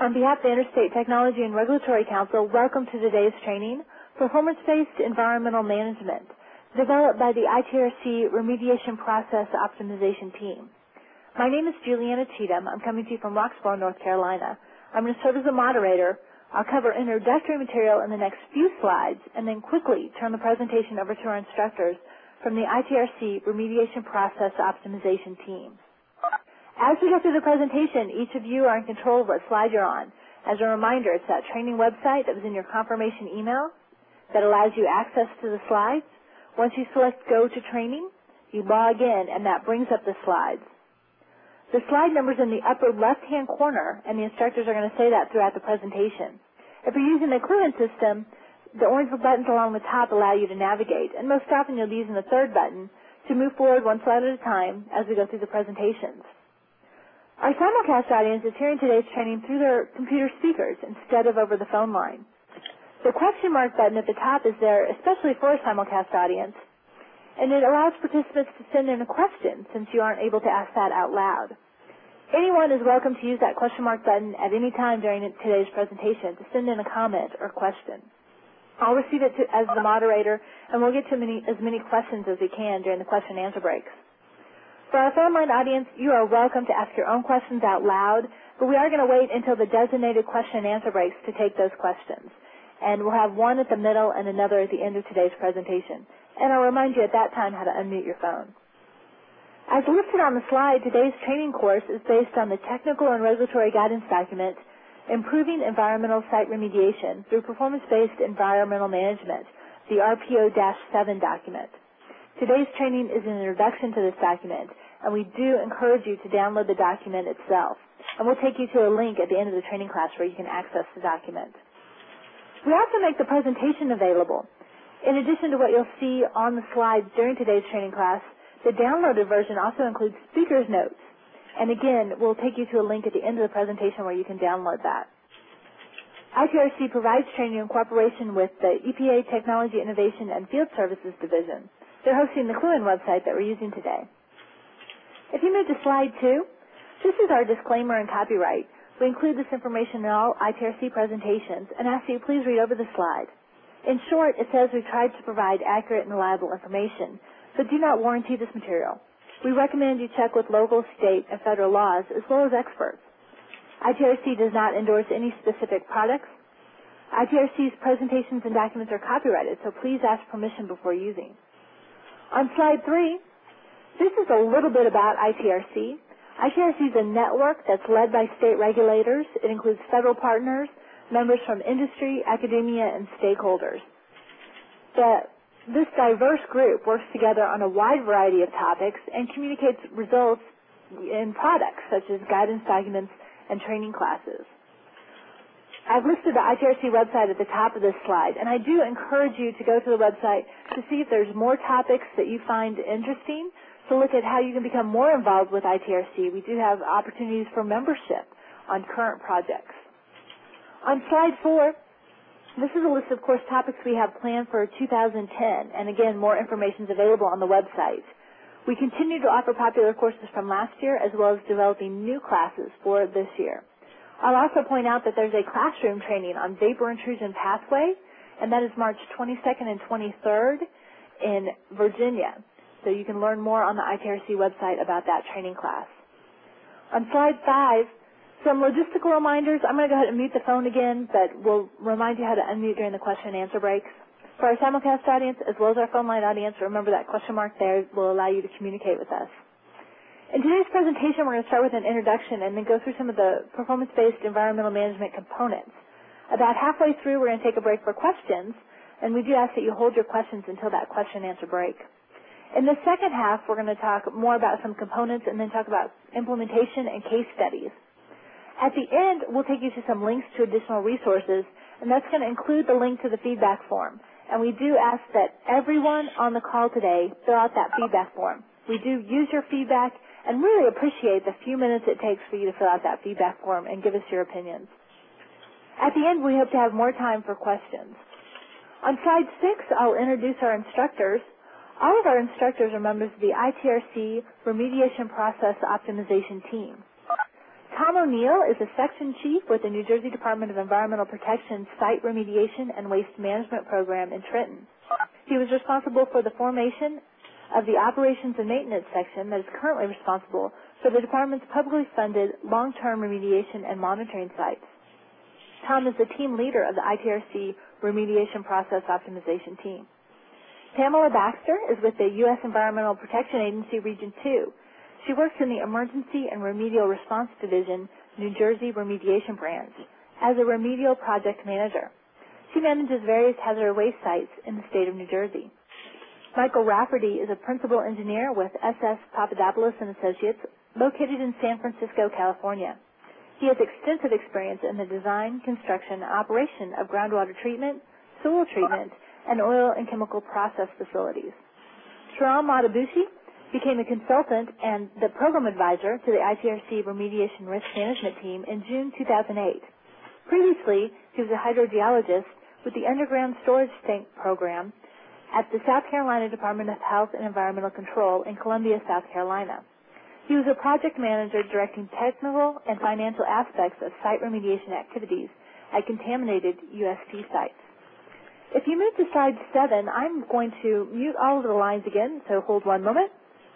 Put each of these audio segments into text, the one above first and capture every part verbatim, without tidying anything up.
On behalf of the Interstate Technology and Regulatory Council, welcome to today's training, Performance-Based Environmental Management, developed by the I T R C Remediation Process Optimization Team. My name is Juliana Cheatham. I'm coming to you from Roxboro, North Carolina. I'm going to serve as a moderator. I'll cover introductory material in the next few slides and then quickly turn the presentation over to our instructors from the I T R C Remediation Process Optimization Team. As we go through the presentation, each of you are in control of what slide you're on. As a reminder, it's that training website that was in your confirmation email that allows you access to the slides. Once you select Go to Training, you log in, and that brings up the slides. The slide number's in the upper left-hand corner, and the instructors are going to say that throughout the presentation. If you're using the Clue-In system, the orange buttons along the top allow you to navigate, and most often you'll be using the third button to move forward one slide at a time as we go through the presentations. Our simulcast audience is hearing today's training through their computer speakers instead of over the phone line. The question mark button at the top is there especially for a simulcast audience, and it allows participants to send in a question since you aren't able to ask that out loud. Anyone is welcome to use that question mark button at any time during today's presentation to send in a comment or question. I'll receive it to, as the moderator, and we'll get to many, as many questions as we can during the question and answer breaks. For our phone line audience, you are welcome to ask your own questions out loud, but we are going to wait until the designated question and answer breaks to take those questions. And we'll have one at the middle and another at the end of today's presentation. And I'll remind you at that time how to unmute your phone. As listed on the slide, today's training course is based on the Technical and Regulatory Guidance Document, Improving Environmental Site Remediation Through Performance-Based Environmental Management, the R P O seven document. Today's training is an introduction to this document, and we do encourage you to download the document itself. And we'll take you to a link at the end of the training class where you can access the document. We also make the presentation available. In addition to what you'll see on the slides during today's training class, the downloaded version also includes speaker's notes. And again, we'll take you to a link at the end of the presentation where you can download that. I T R C provides training in cooperation with the E P A Technology Innovation and Field Services Division. They're hosting the Clue-In website that we're using today. If you move to slide two, this is our disclaimer and copyright. We include this information in all I T R C presentations and ask that you please read over the slide. In short, it says we've tried to provide accurate and reliable information, but do not warranty this material. We recommend you check with local, state, and federal laws as well as experts. I T R C does not endorse any specific products. I T R C's presentations and documents are copyrighted, so please ask permission before using. On slide three, this is a little bit about I T R C. I T R C is a network that's led by state regulators. It includes federal partners, members from industry, academia, and stakeholders. The, this diverse group works together on a wide variety of topics and communicates results in products such as guidance documents and training classes. I've listed the I T R C website at the top of this slide, and I do encourage you to go to the website to see if there's more topics that you find interesting, to look at how you can become more involved with I T R C. We do have opportunities for membership on current projects. On slide four, this is a list of course topics we have planned for two thousand ten, and again, more information is available on the website. We continue to offer popular courses from last year, as well as developing new classes for this year. I'll also point out that there's a classroom training on vapor intrusion pathway, and that is March twenty-second and twenty-third in Virginia. So you can learn more on the I T R C website about that training class. On slide five, some logistical reminders. I'm going to go ahead and mute the phone again, but we'll remind you how to unmute during the question and answer breaks. For our simulcast audience, as well as our phone line audience, remember that question mark there will allow you to communicate with us. In today's presentation, we're going to start with an introduction and then go through some of the performance-based environmental management components. About halfway through, we're going to take a break for questions, and we do ask that you hold your questions until that question and answer break. In the second half, we're going to talk more about some components and then talk about implementation and case studies. At the end, we'll take you to some links to additional resources, and that's going to include the link to the feedback form. And we do ask that everyone on the call today fill out that feedback form. We do use your feedback and really appreciate the few minutes it takes for you to fill out that feedback form and give us your opinions. At the end, we hope to have more time for questions. On slide six, I'll introduce our instructors. All of our instructors are members of the I T R C Remediation Process Optimization Team. Tom O'Neill is a section chief with the New Jersey Department of Environmental Protection Site Remediation and Waste Management Program in Trenton. He was responsible for the formation of the Operations and Maintenance section that is currently responsible for the department's publicly funded long-term remediation and monitoring sites. Tom is the team leader of the I T R C Remediation Process Optimization Team. Pamela Baxter is with the U S Environmental Protection Agency Region two. She works in the Emergency and Remedial Response Division, New Jersey Remediation Branch, as a remedial project manager. She manages various hazardous waste sites in the state of New Jersey. Michael Rafferty is a principal engineer with S S Papadopoulos and Associates, located in San Francisco, California. He has extensive experience in the design, construction, and operation of groundwater treatment, soil treatment, and oil and chemical process facilities. Shram Matabushi became a consultant and the program advisor to the I T R C Remediation Risk Management Team in June two thousand eight. Previously, he was a hydrogeologist with the Underground Storage Tank Program at the South Carolina Department of Health and Environmental Control in Columbia, South Carolina. He was a project manager directing technical and financial aspects of site remediation activities at contaminated U S T sites. If you move to slide seven, I'm going to mute all of the lines again, so hold one moment.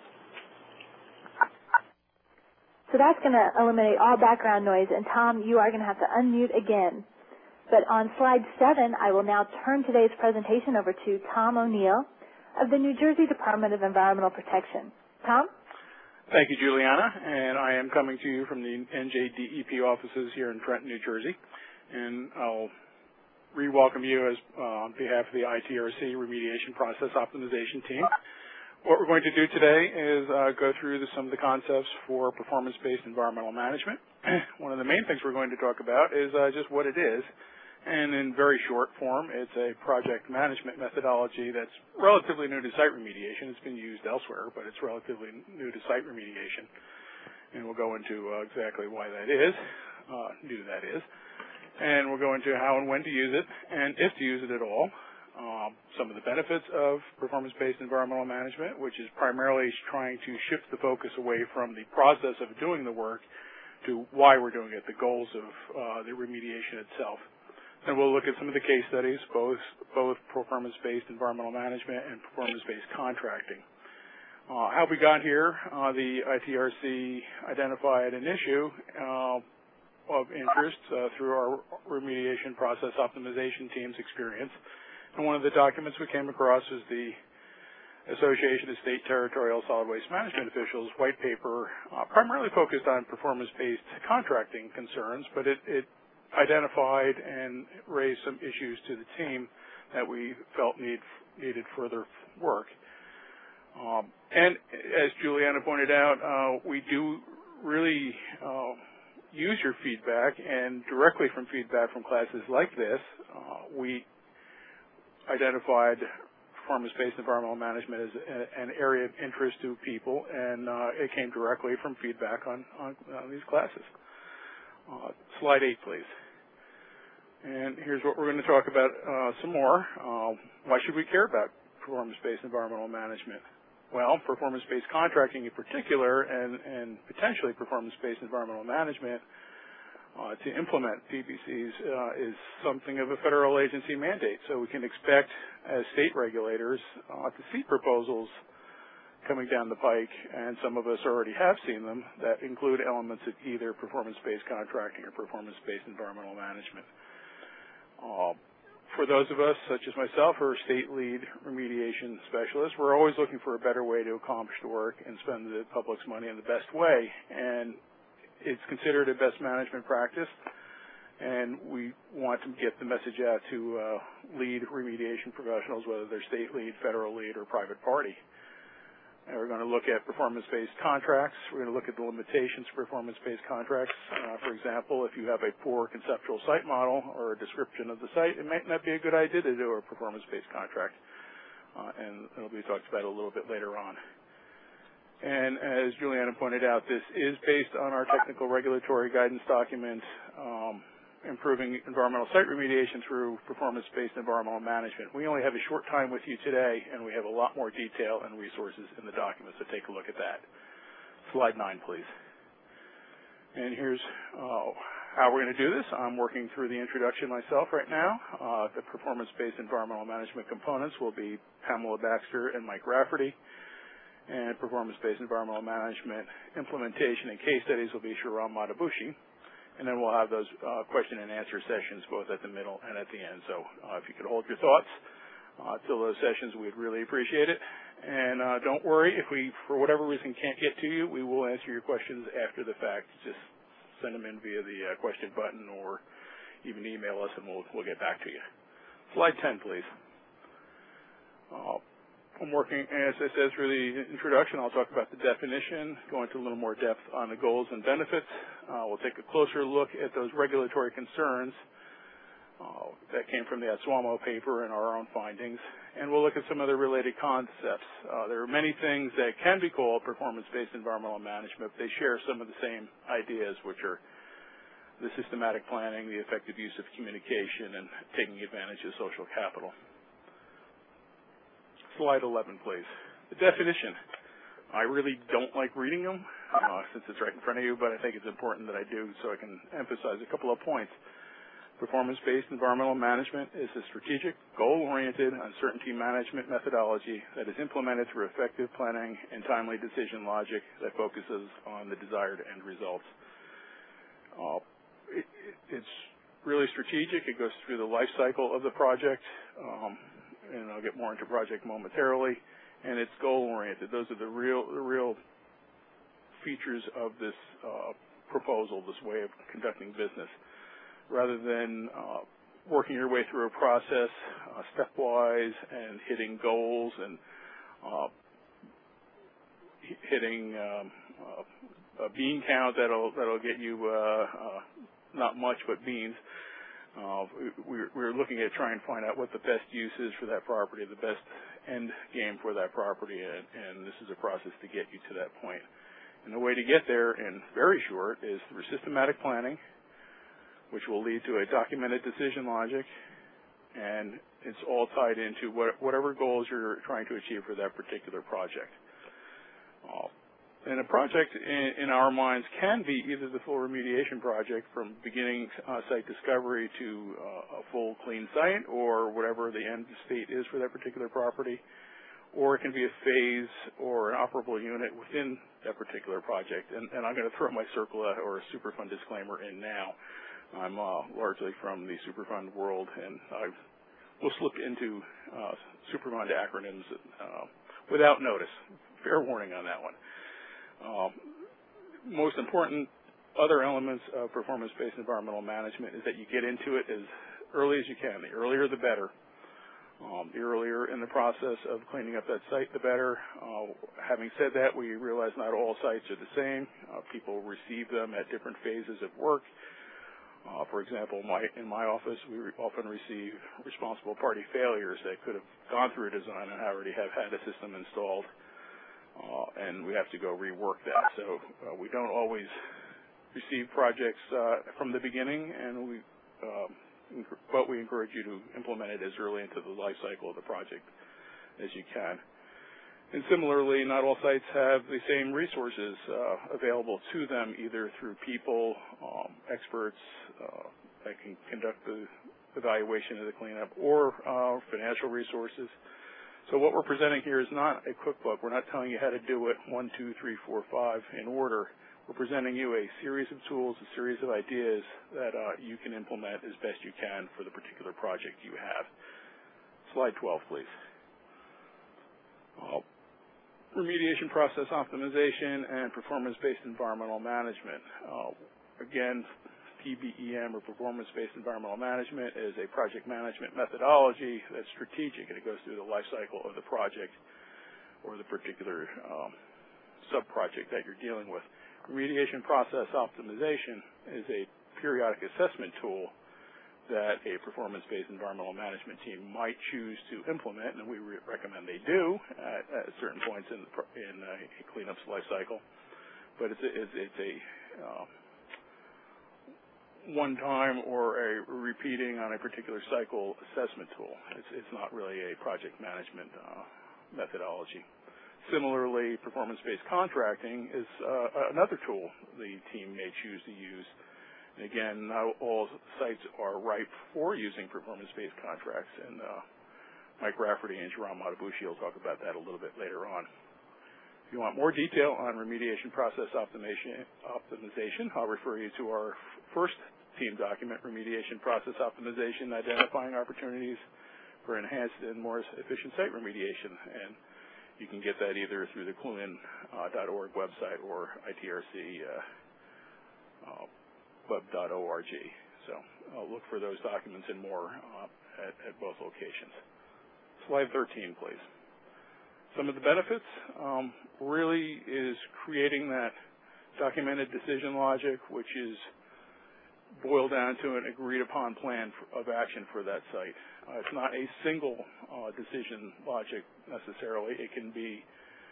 So that's going to eliminate all background noise, and Tom, you are going to have to unmute again. But on slide seven, I will now turn today's presentation over to Tom O'Neill of the New Jersey Department of Environmental Protection. Tom? Thank you, Juliana, and I am coming to you from the N J D E P offices here in Trenton, New Jersey, and I'll re-welcome you as uh, on behalf of the I T R C Remediation Process Optimization Team. What we're going to do today is uh, go through the, some of the concepts for performance-based environmental management. One of the main things we're going to talk about is uh, just what it is, and in very short form, it's a project management methodology that's relatively new to site remediation. It's been used elsewhere, but it's relatively new to site remediation, and we'll go into uh, exactly why that is, uh, new that is, and we'll go into how and when to use it, and if to use it at all. Um, some of the benefits of performance-based environmental management, which is primarily trying to shift the focus away from the process of doing the work to why we're doing it, the goals of uh, the remediation itself. And we'll look at some of the case studies, both, both performance-based environmental management and performance-based contracting. Uh, how we got here, uh, the I T R C identified an issue uh, of interest uh, through our remediation process optimization team's experience. And one of the documents we came across is the Association of State Territorial Solid Waste Management Officials white paper, uh, primarily focused on performance-based contracting concerns, but it, it identified and raised some issues to the team that we felt need, needed further work. Um, and as Juliana pointed out, uh, we do really uh, use your feedback, and directly from feedback from classes like this, uh, we identified performance-based environmental management as a, an area of interest to people, and uh, it came directly from feedback on, on, on these classes. Uh, slide eight, please. And here's what we're going to talk about uh, some more. Uh, why should we care about performance-based environmental management? Well, performance-based contracting in particular, and, and potentially performance-based environmental management, Uh, to implement P B Cs uh, is something of a federal agency mandate. So we can expect, as state regulators, uh, to see proposals coming down the pike, and some of us already have seen them, that include elements of either performance-based contracting or performance-based environmental management. Uh, for those of us, such as myself, who are state lead remediation specialists, we're always looking for a better way to accomplish the work and spend the public's money in the best way. And it's considered a best management practice, and we want to get the message out to uh, lead remediation professionals, whether they're state lead, federal lead, or private party. And we're going to look at performance-based contracts. We're going to look at the limitations of performance-based contracts. Uh, for example, if you have a poor conceptual site model or a description of the site, it might not be a good idea to do a performance-based contract, uh, and it'll be talked about a little bit later on. And as Juliana pointed out, this is based on our technical regulatory guidance document, um, improving environmental site remediation through performance-based environmental management. We only have a short time with you today, and we have a lot more detail and resources in the document, so take a look at that. Slide nine, please. And here's uh, how we're going to do this. I'm working through the introduction myself right now. Uh, the performance-based environmental management components will be Pamela Baxter and Mike Rafferty. And performance-based environmental management implementation and case studies will be Sharam Matabushi. And then we'll have those uh, question and answer sessions both at the middle and at the end. So uh, if you could hold your thoughts uh, till those sessions, we'd really appreciate it. And uh, don't worry, if we, for whatever reason, can't get to you, we will answer your questions after the fact. Just send them in via the uh, question button or even email us and we'll, we'll get back to you. Slide ten, please. Uh, I'm working, as I said, through the introduction. I'll talk about the definition, go into a little more depth on the goals and benefits. Uh, we'll take a closer look at those regulatory concerns uh, that came from the Atsuamo paper and our own findings. And we'll look at some other related concepts. Uh, there are many things that can be called performance-based environmental management. They share some of the same ideas, which are the systematic planning, the effective use of communication, and taking advantage of social capital. Slide eleven, please. The definition. I really don't like reading them uh, since it's right in front of you, but I think it's important that I do so I can emphasize a couple of points. Performance-based environmental management is a strategic, goal-oriented, uncertainty management methodology that is implemented through effective planning and timely decision logic that focuses on the desired end results. Uh, it, it, it's really strategic. It goes through the life cycle of the project. Um, and I'll get more into project momentarily, and it's goal-oriented. Those are the real, the real features of this uh, proposal, this way of conducting business. Rather than uh, working your way through a process uh, stepwise and hitting goals and uh, hitting um, uh, a bean count that'll that'll get you uh, uh, not much but beans. Uh, we're, we're looking at trying to find out what the best use is for that property, the best end game for that property, and, and this is a process to get you to that point. And the way to get there, in very short, is through systematic planning, which will lead to a documented decision logic, and it's all tied into what, whatever goals you're trying to achieve for that particular project. Uh, And a project, in, in our minds, can be either the full remediation project from beginning uh, site discovery to uh, a full clean site or whatever the end state is for that particular property, or it can be a phase or an operable unit within that particular project. And, and I'm going to throw my CERCLA or a Superfund disclaimer in now. I'm uh, largely from the Superfund world, and I will slip into uh, Superfund acronyms uh, without notice. Fair warning on that one. Um, most important other elements of performance-based environmental management is that you get into it as early as you can. The earlier, the better. Um, the earlier in the process of cleaning up that site, the better. Uh, having said that, we realize not all sites are the same. Uh, people receive them at different phases of work. Uh, for example, my, in my office, we re often receive responsible party failures that could have gone through a design and already have had a system installed. Uh, and we have to go rework that. So uh, we don't always receive projects uh, from the beginning, and we, um, but we encourage you to implement it as early into the life cycle of the project as you can. And similarly, not all sites have the same resources uh, available to them, either through people, um, experts uh, that can conduct the evaluation of the cleanup, or uh, financial resources. So what we're presenting here is not a cookbook. We're not telling you how to do it one, two, three, four, five in order. We're presenting you a series of tools, a series of ideas that uh, you can implement as best you can for the particular project you have. Slide twelve, please. Uh, remediation process optimization and performance-based environmental management. Uh, again, P B E M, or performance-based environmental management, is a project management methodology that's strategic, and it goes through the life cycle of the project or the particular um, sub-project that you're dealing with. Remediation process optimization is a periodic assessment tool that a performance-based environmental management team might choose to implement, and we re recommend they do at, at certain points in, the, in a cleanup's life cycle. But it's a, it's, it's a uh, one-time or a repeating on a particular cycle assessment tool. It's, it's not really a project management uh, methodology. Similarly, performance-based contracting is uh, another tool the team may choose to use. And again, not all sites are ripe for using performance-based contracts, and uh, Mike Rafferty and Jerome Matabushi will talk about that a little bit later on. If you want more detail on remediation process optimization, optimization I'll refer you to our first team document, Remediation Process Optimization, Identifying Opportunities for Enhanced and More Efficient Site Remediation. And you can get that either through the cluin dot org website or I T R C uh, uh, web dot org. So I'll look for those documents and more uh, at, at both locations. Slide thirteen, please. Some of the benefits um, really is creating that documented decision logic, which is boiled down to an agreed-upon plan of action for that site. Uh, it's not a single uh, decision logic necessarily. It can be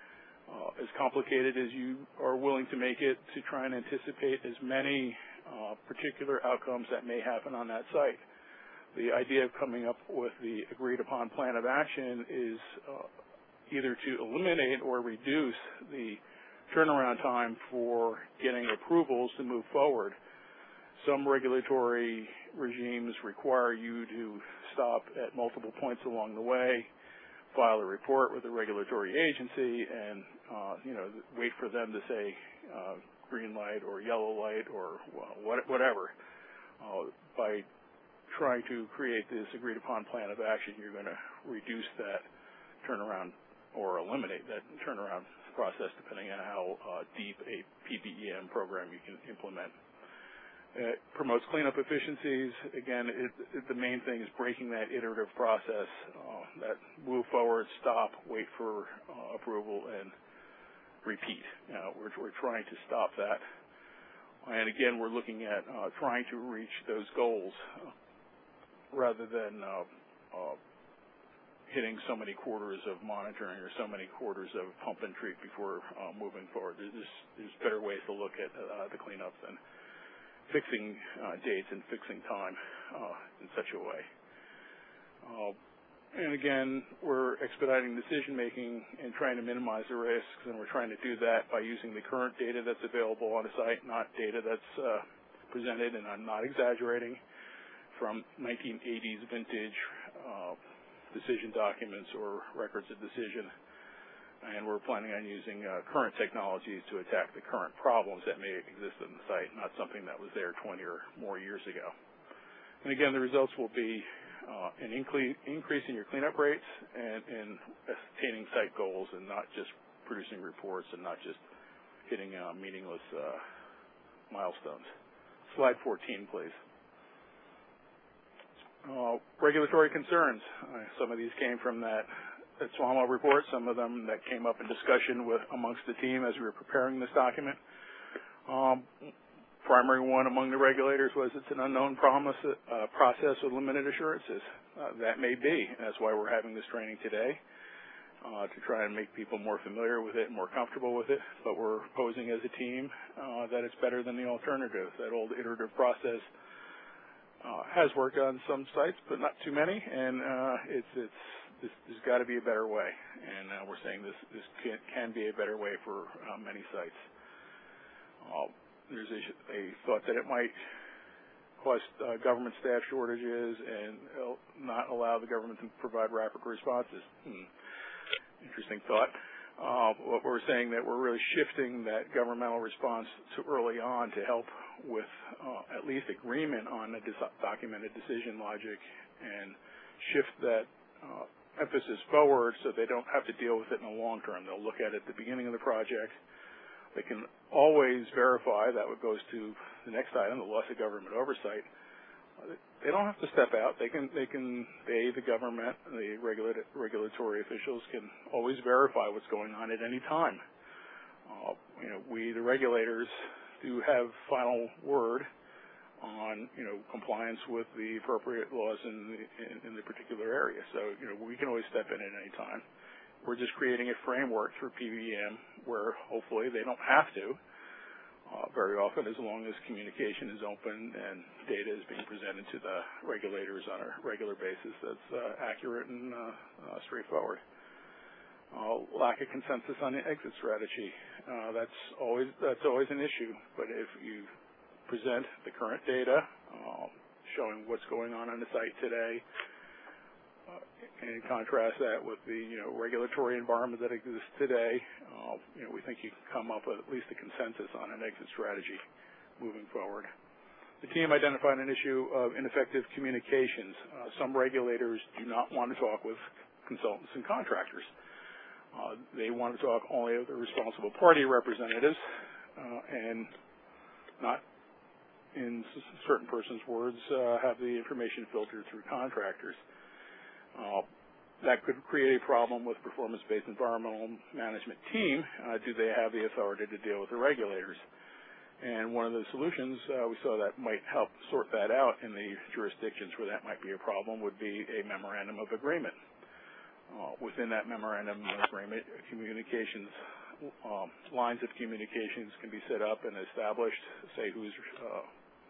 uh, as complicated as you are willing to make it to try and anticipate as many uh, particular outcomes that may happen on that site. The idea of coming up with the agreed-upon plan of action is uh, either to eliminate or reduce the turnaround time for getting approvals to move forward. Some regulatory regimes require you to stop at multiple points along the way, file a report with the regulatory agency, and uh, you know, wait for them to say uh, green light or yellow light or well, whatever. Uh, by trying to create this agreed-upon plan of action, you're going to reduce that turnaround or eliminate that turnaround process, depending on how uh, deep a P B E M program you can implement. It promotes cleanup efficiencies. Again, it, it, the main thing is breaking that iterative process, uh, that move forward, stop, wait for uh, approval, and repeat. Uh, we're, we're trying to stop that. And again, we're looking at uh, trying to reach those goals uh, rather than uh, uh, hitting so many quarters of monitoring or so many quarters of pump and treat before uh, moving forward. There's, there's better ways to look at uh, the cleanup than fixing uh, dates and fixing time uh, in such a way. Uh, and again, we're expediting decision making and trying to minimize the risks, and we're trying to do that by using the current data that's available on a site, not data that's uh, presented, and I'm not exaggerating, from nineteen eighties vintage uh, decision documents or records of decision. And we're planning on using uh, current technologies to attack the current problems that may exist in the site, not something that was there twenty or more years ago. And again, the results will be uh, an increase in your cleanup rates and in attaining site goals, and not just producing reports and not just hitting uh, meaningless uh, milestones. Slide fourteen, please. Uh, regulatory concerns. Uh, some of these came from that That S W A M O report, some of them that came up in discussion with amongst the team as we were preparing this document. Um, primary one among the regulators was it's an unknown promise, uh, process with limited assurances. Uh, that may be. That's why we're having this training today, uh, to try and make people more familiar with it and more comfortable with it. But we're posing as a team uh, that it's better than the alternative. That old iterative process uh, has worked on some sites, but not too many, and uh, it's it's This, there's got to be a better way, and uh, we're saying this, this can, can be a better way for uh, many sites. Uh, there's a, a thought that it might cause uh, government staff shortages and uh, not allow the government to provide rapid responses. Hmm. Interesting thought. Uh, what we're saying that we're really shifting that governmental response to early on to help with uh, at least agreement on the documented decision logic and shift that uh, emphasis forward so they don't have to deal with it in the long term. They'll look at it at the beginning of the project. They can always verify, that what goes to the next item, the loss of government oversight. They don't have to step out. They can, they can, they, the government, the regula regulatory officials can always verify what's going on at any time. Uh, you know, we, the regulators, do have final word on, you know, compliance with the appropriate laws in the, in, in the particular area. So, you know, we can always step in at any time. We're just creating a framework through P B E M where hopefully they don't have to uh, very often, as long as communication is open and data is being presented to the regulators on a regular basis that's uh, accurate and uh, uh, straightforward. Uh, lack of consensus on the exit strategy. Uh, that's always that's always an issue. But if you present the current data, uh, showing what's going on on the site today, uh, and contrast that with the you know regulatory environment that exists today, uh, you know we think you can come up with at least a consensus on an exit strategy moving forward. The team identified an issue of ineffective communications. Uh, some regulators do not want to talk with consultants and contractors. Uh, they want to talk only with the responsible party representatives uh, and not, in certain persons' words, uh, have the information filtered through contractors. Uh, that could create a problem with performance-based environmental management team. Uh, do they have the authority to deal with the regulators? And one of the solutions uh, we saw that might help sort that out in the jurisdictions where that might be a problem would be a memorandum of agreement. Uh, within that memorandum of agreement, communications, um, lines of communications can be set up and established, say who's uh,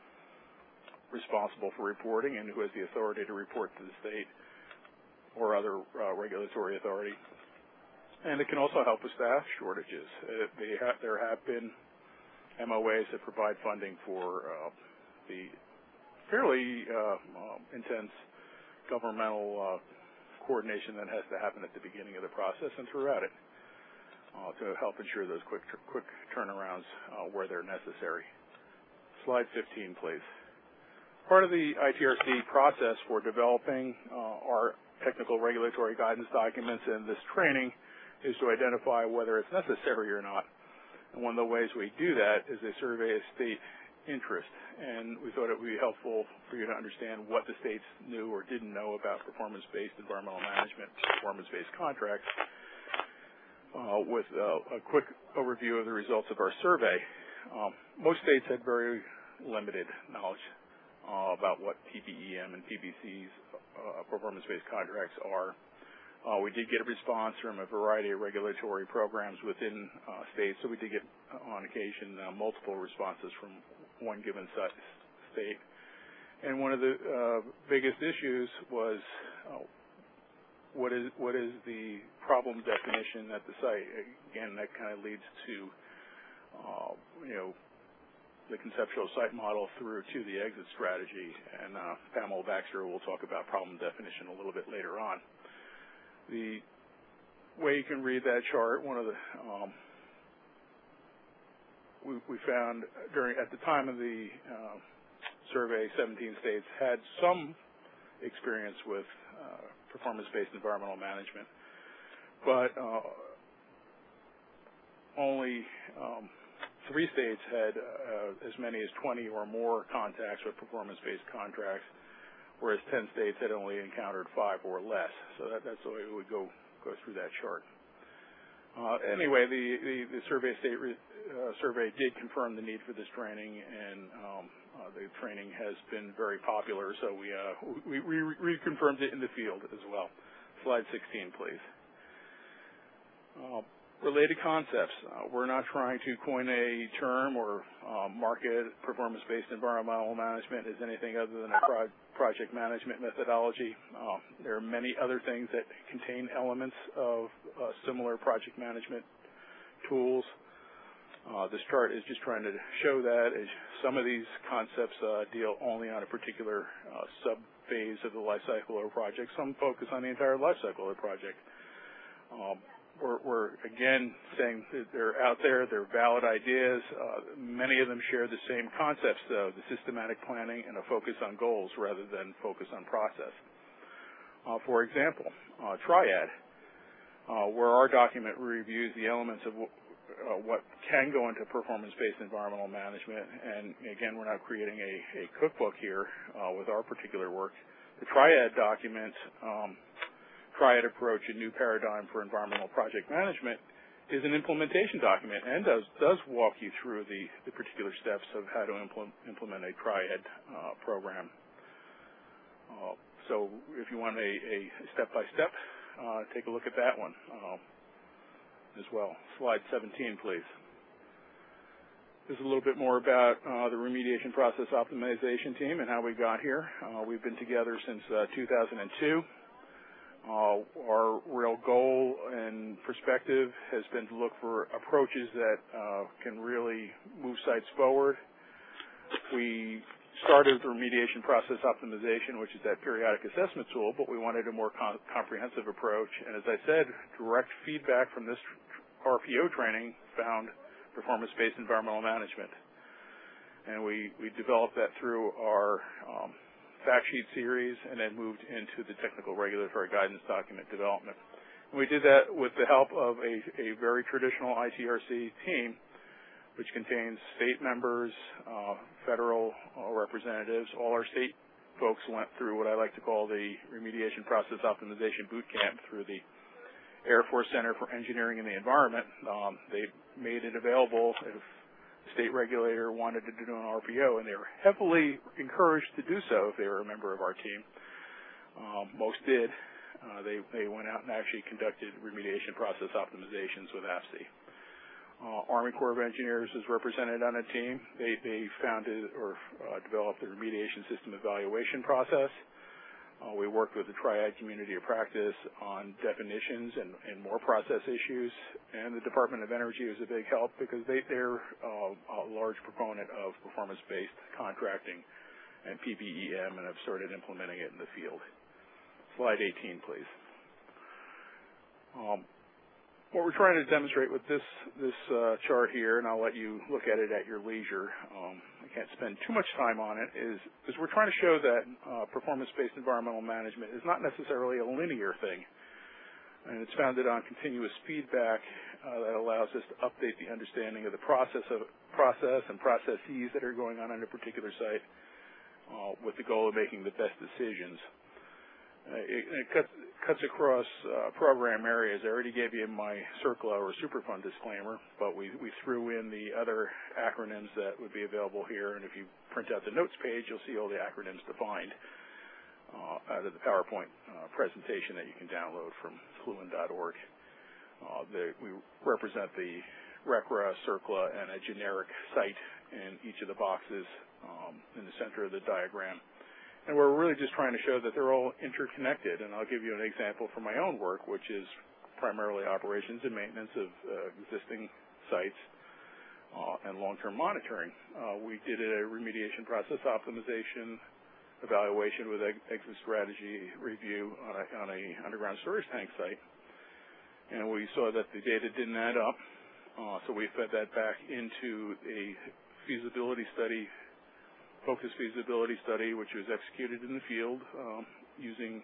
responsible for reporting and who has the authority to report to the state or other uh, regulatory authority. And it can also help with staff shortages. Uh, they ha there have been M O As that provide funding for uh, the fairly uh, uh, intense governmental uh, coordination that has to happen at the beginning of the process and throughout it uh, to help ensure those quick quick turnarounds uh, where they're necessary. Slide fifteen, please. Part of the I T R C process for developing uh, our technical regulatory guidance documents in this training is to identify whether it's necessary or not. And one of the ways we do that is a survey of state interest, and we thought it would be helpful for you to understand what the states knew or didn't know about performance-based environmental management, performance-based contracts, uh, with uh, a quick overview of the results of our survey. Um, most states had very limited knowledge uh, about what P B E M and P B C's uh, performance-based contracts are. Uh, we did get a response from a variety of regulatory programs within uh, states, so we did get, uh, on occasion, uh, multiple responses from one given state. And one of the uh, biggest issues was uh, what is what is the problem definition at the site. Again, that kind of leads to uh, you know the conceptual site model through to the exit strategy. And uh, Pamela Baxter will talk about problem definition a little bit later on. The way you can read that chart, one of the um, we, we found during at the time of the uh, survey, seventeen states had some experience with uh, performance-based environmental management, but uh, only um, three states had uh, as many as twenty or more contacts with performance-based contracts, whereas ten states had only encountered five or less. So that, that's the way we would go go through that chart. Uh, anyway, the, the, the survey state re, uh, survey did confirm the need for this training, and um, uh, the training has been very popular. So we, uh, we we reconfirmed it in the field as well. Slide sixteen, please. Uh, related concepts. Uh, we're not trying to coin a term or uh, market performance-based environmental management as anything other than a pro project management methodology. Uh, there are many other things that contain elements of uh, similar project management tools. Uh, this chart is just trying to show that as some of these concepts uh, deal only on a particular uh, sub-phase of the life cycle of a project. Some focus on the entire life cycle of the project. Um, We're, we're, again, saying that they're out there, they're valid ideas. Uh, many of them share the same concepts, though, the systematic planning and a focus on goals rather than focus on process. Uh, for example, uh, Triad, uh, where our document reviews the elements of w uh, what can go into performance-based environmental management, and again, we're not creating a, a cookbook here uh, with our particular work. The Triad document, um, Triad approach, a new paradigm for environmental project management, is an implementation document and does does walk you through the, the particular steps of how to implement, implement a Triad uh, program. Uh, so if you want a, a step-by-step, uh, take a look at that one uh, as well. Slide seventeen, please. This is a little bit more about uh, the remediation process optimization team and how we got here. Uh, we've been together since uh, two thousand two. Uh, our real goal and perspective has been to look for approaches that uh, can really move sites forward. We started the remediation process optimization, which is that periodic assessment tool, but we wanted a more com comprehensive approach. And as I said, direct feedback from this R P O training found performance-based environmental management. And we, we developed that through our um, fact sheet series and then moved into the technical regulatory guidance document development. And we did that with the help of a, a very traditional I T R C team, which contains state members, uh, federal uh, representatives. All our state folks went through what I like to call the Remediation Process Optimization Boot Camp through the Air Force Center for Engineering and the Environment. Um, they made it available if state regulator wanted to do an R P O, and they were heavily encouraged to do so if they were a member of our team. Um, most did. Uh, they, they went out and actually conducted remediation process optimizations with A F C. Uh, Army Corps of Engineers is represented on a team. They, they founded or uh, developed the remediation system evaluation process. Uh, we worked with the Triad Community of Practice on definitions and, and more process issues, and the Department of Energy was a big help because they, they're uh, a large proponent of performance-based contracting and P B E M and have started implementing it in the field. Slide eighteen, please. Um, what we're trying to demonstrate with this, this uh, chart here, and I'll let you look at it at your leisure, um, I can't spend too much time on it, is, is we're trying to show that uh, performance-based environmental management is not necessarily a linear thing. And it's founded on continuous feedback uh, that allows us to update the understanding of the process, of, process and processes that are going on in a particular site uh, with the goal of making the best decisions. Uh, it, it cuts, cuts across uh, program areas. I already gave you my CERCLA or Superfund disclaimer, but we, we threw in the other acronyms that would be available here, and if you print out the notes page, you'll see all the acronyms defined uh, out of the PowerPoint uh, presentation that you can download from fluent dot org. Uh, the, we represent the RECRA, CERCLA, and a generic site in each of the boxes um, in the center of the diagram. And we're really just trying to show that they're all interconnected. And I'll give you an example from my own work, which is primarily operations and maintenance of uh, existing sites uh, and long-term monitoring. Uh, we did a remediation process optimization evaluation with exit strategy review on a, on a underground storage tank site. And we saw that the data didn't add up. Uh, so we fed that back into a feasibility study focused feasibility study, which was executed in the field um, using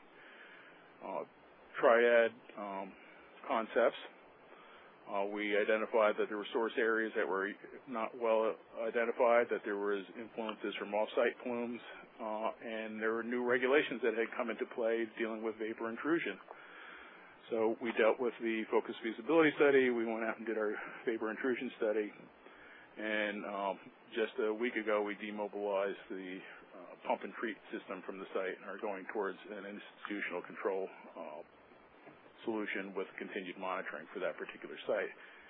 uh, triad um, concepts. Uh, we identified that there were source areas that were not well identified, that there was influences from off-site plumes, uh, and there were new regulations that had come into play dealing with vapor intrusion. So we dealt with the focused feasibility study. We went out and did our vapor intrusion study. And um, just a week ago, we demobilized the uh, pump and treat system from the site and are going towards an institutional control uh, solution with continued monitoring for that particular site.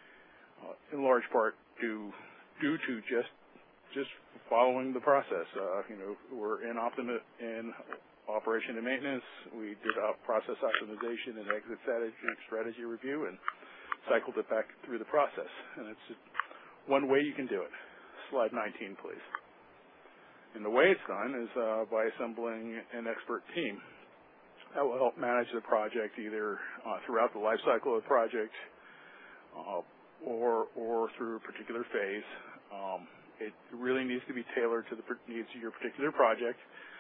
Uh, in large part due, due to just just following the process. Uh, you know, we're in, optimi in operation and maintenance. We did a process optimization and exit strategy, strategy review and cycled it back through the process. And it's one way you can do it. Slide nineteen, please. And the way it's done is uh, by assembling an expert team that will help manage the project either uh, throughout the life cycle of the project uh, or, or through a particular phase. Um, it really needs to be tailored to the needs of your particular project.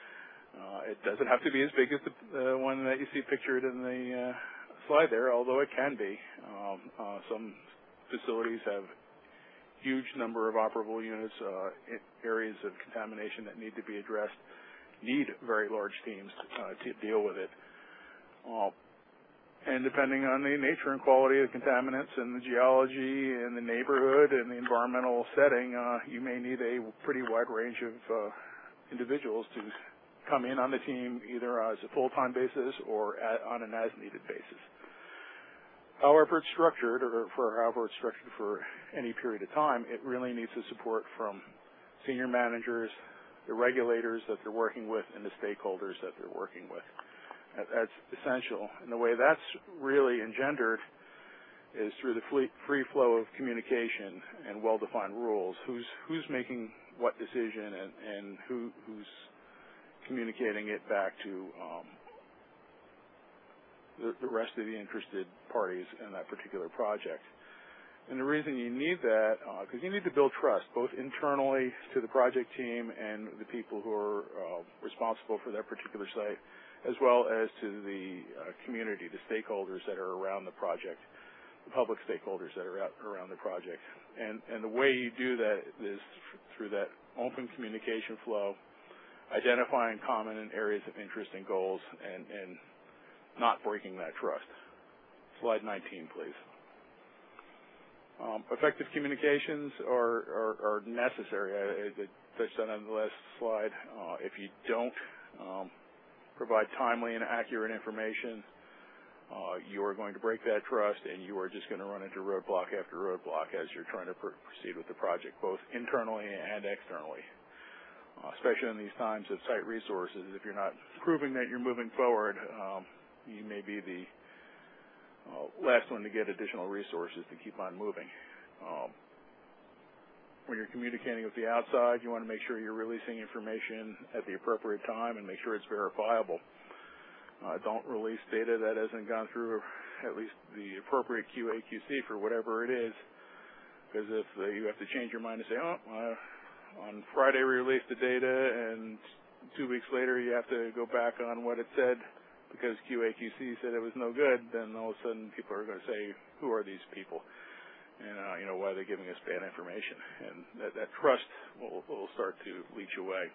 Uh, it doesn't have to be as big as the uh, one that you see pictured in the uh, slide there, although it can be. Um, uh, some facilities have huge number of operable units, uh, areas of contamination that need to be addressed, need very large teams uh, to deal with it. Uh, and depending on the nature and quality of the contaminants and the geology and the neighborhood and the environmental setting, uh, you may need a pretty wide range of uh, individuals to come in on the team either as a full-time basis or at, on an as-needed basis. However it's structured, or for however it's structured for any period of time, it really needs the support from senior managers, the regulators that they're working with, and the stakeholders that they're working with. That, that's essential. And the way that's really engendered is through the free flow of communication and well-defined rules. Who's who's making what decision, and, and who who's communicating it back to um, the, the rest of the interested parties in that particular project. And the reason you need that, because uh, you need to build trust, both internally to the project team and the people who are uh, responsible for that particular site, as well as to the uh, community, the stakeholders that are around the project, the public stakeholders that are out around the project. And, and the way you do that is through that open communication flow, identifying common areas of interest and goals, and, and not breaking that trust. Slide nineteen, please. Um, effective communications are, are, are necessary. I, I touched on that on the last slide. Uh, if you don't um, provide timely and accurate information, Uh, you are going to break that trust, and you are just going to run into roadblock after roadblock as you're trying to pr proceed with the project, both internally and externally. Uh, especially in these times of tight resources, if you're not proving that you're moving forward, um, you may be the uh, last one to get additional resources to keep on moving. Um, when you're communicating with the outside, you want to make sure you're releasing information at the appropriate time and make sure it's verifiable. Uh, don't release data that hasn't gone through at least the appropriate Q A Q C for whatever it is, because if uh, you have to change your mind and say, oh, uh, on Friday we released the data, and two weeks later you have to go back on what it said because Q A Q C said it was no good, then all of a sudden people are going to say, who are these people? And, uh, you know, why are they giving us bad information? And that, that trust will, will start to leach away.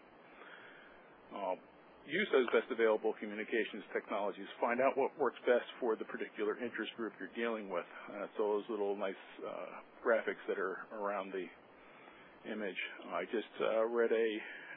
Uh, Use those best available communications technologies. Find out what works best for the particular interest group you're dealing with. Uh, so those little nice uh, graphics that are around the image. I just uh, read a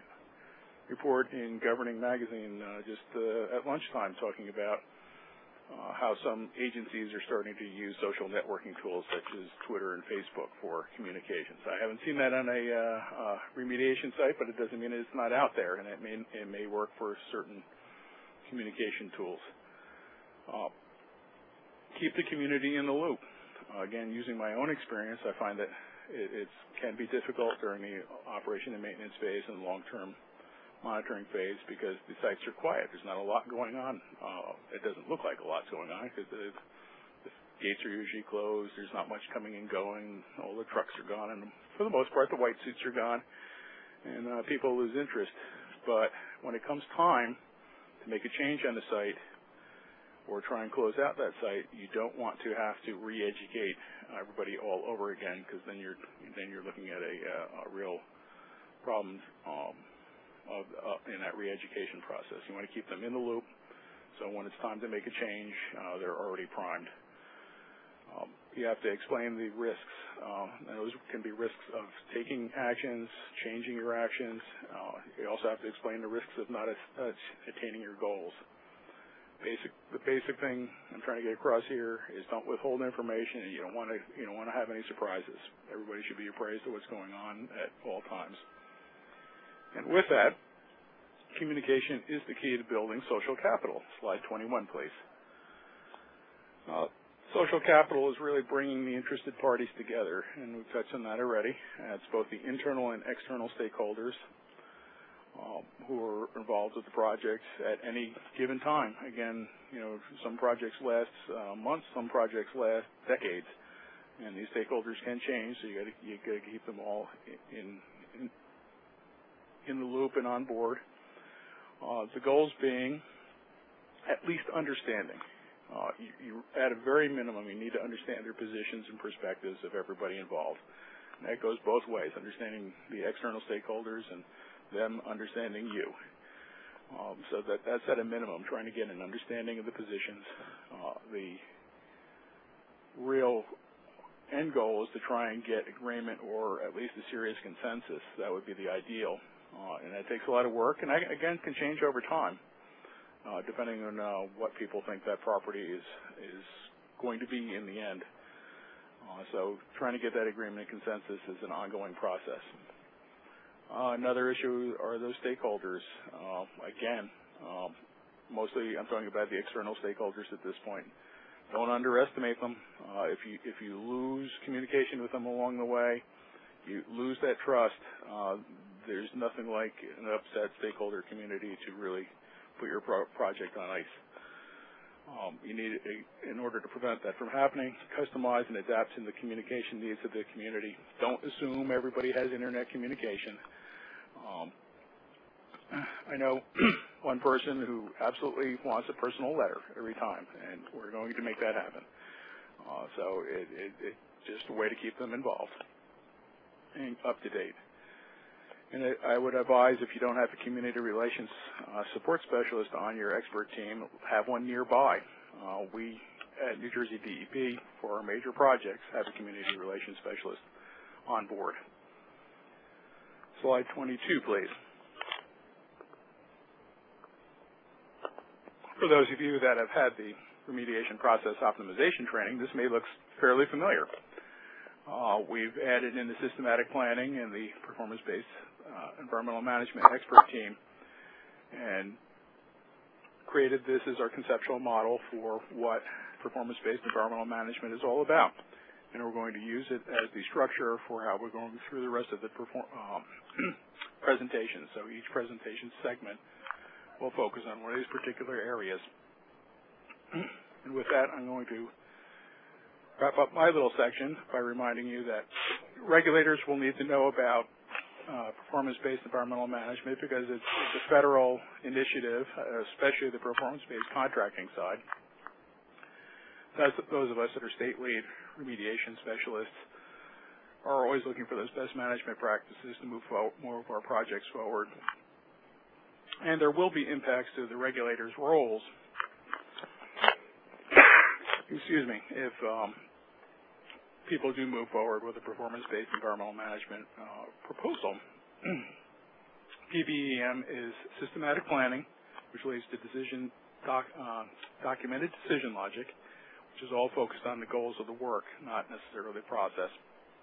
report in Governing Magazine uh, just uh, at lunchtime talking about uh, how some agencies are starting to use social networking tools such as Twitter and Facebook for communications. I haven't seen that on a uh, uh, remediation site, but it doesn't mean it's not out there, and it may, it may work for certain communication tools. Uh, keep the community in the loop. Uh, again, using my own experience, I find that it it's, can be difficult during the operation and maintenance phase and long-term monitoring phase because the sites are quiet. There's not a lot going on. Uh, it doesn't look like a lot's going on because the, the gates are usually closed. There's not much coming and going. All the trucks are gone, and for the most part, the white suits are gone, and uh, people lose interest. But when it comes time to make a change on the site or try and close out that site, you don't want to have to re-educate everybody all over again, because then you're then you're looking at a, uh, a real problem. Um, Of, uh, in that re-education process. You want to keep them in the loop, so when it's time to make a change, uh, they're already primed. Um, you have to explain the risks. Uh, and those can be risks of taking actions, changing your actions. Uh, you also have to explain the risks of not uh, attaining your goals. Basic, the basic thing I'm trying to get across here is don't withhold information, and you don't want to you don't want to have any surprises. Everybody should be appraised of what's going on at all times. And with that, communication is the key to building social capital. Slide twenty-one, please. Uh, social capital is really bringing the interested parties together, and we've touched on that already. Uh, it's both the internal and external stakeholders uh, who are involved with the project at any given time. Again, you know, some projects last uh, months, some projects last decades, and these stakeholders can change, so you got to you got to keep them all in. in in the loop and on board. Uh, the goals being at least understanding. Uh, you, you, at a very minimum, you need to understand their positions and perspectives of everybody involved. And that goes both ways, understanding the external stakeholders and them understanding you. Um, so that, that's at a minimum, trying to get an understanding of the positions. Uh, the real end goal is to try and get agreement or at least a serious consensus. That would be the ideal. Uh, and that takes a lot of work, and that, again, can change over time, uh, depending on uh, what people think that property is is going to be in the end. Uh, so trying to get that agreement and consensus is an ongoing process. Uh, another issue are those stakeholders. Uh, again, um, mostly I'm talking about the external stakeholders at this point. Don't underestimate them. Uh, if you if you lose communication with them along the way, you lose that trust. Uh, there's nothing like an upset stakeholder community to really put your pro project on ice. Um, you need, a, in order to prevent that from happening, customize and adapt to the communication needs of the community. Don't assume everybody has internet communication. Um, I know one person who absolutely wants a personal letter every time, and we're going to make that happen. Uh, so it, it, it's just a way to keep them involved and up to date. And I would advise, if you don't have a community relations uh, support specialist on your expert team, have one nearby. Uh, we at New Jersey D E P, for our major projects, have a community relations specialist on board. Slide twenty-two, please. For those of you that have had the remediation process optimization training, this may look fairly familiar. Uh, we've added in the systematic planning and the performance-based uh, environmental management expert team and created this as our conceptual model for what performance-based environmental management is all about. And we're going to use it as the structure for how we're going through the rest of the perform um, presentation. So each presentation segment will focus on one of these particular areas. And with that, I'm going to wrap up my little section by reminding you that regulators will need to know about uh, performance-based environmental management because it's, it's a federal initiative, uh, especially the performance-based contracting side. That's those of us that are state lead remediation specialists are always looking for those best management practices to move forward, more of our projects forward. And there will be impacts to the regulators' roles, excuse me, if um, people do move forward with a performance-based environmental management uh, proposal. P B E M is systematic planning, which leads to decision doc, uh, documented decision logic, which is all focused on the goals of the work, not necessarily the process.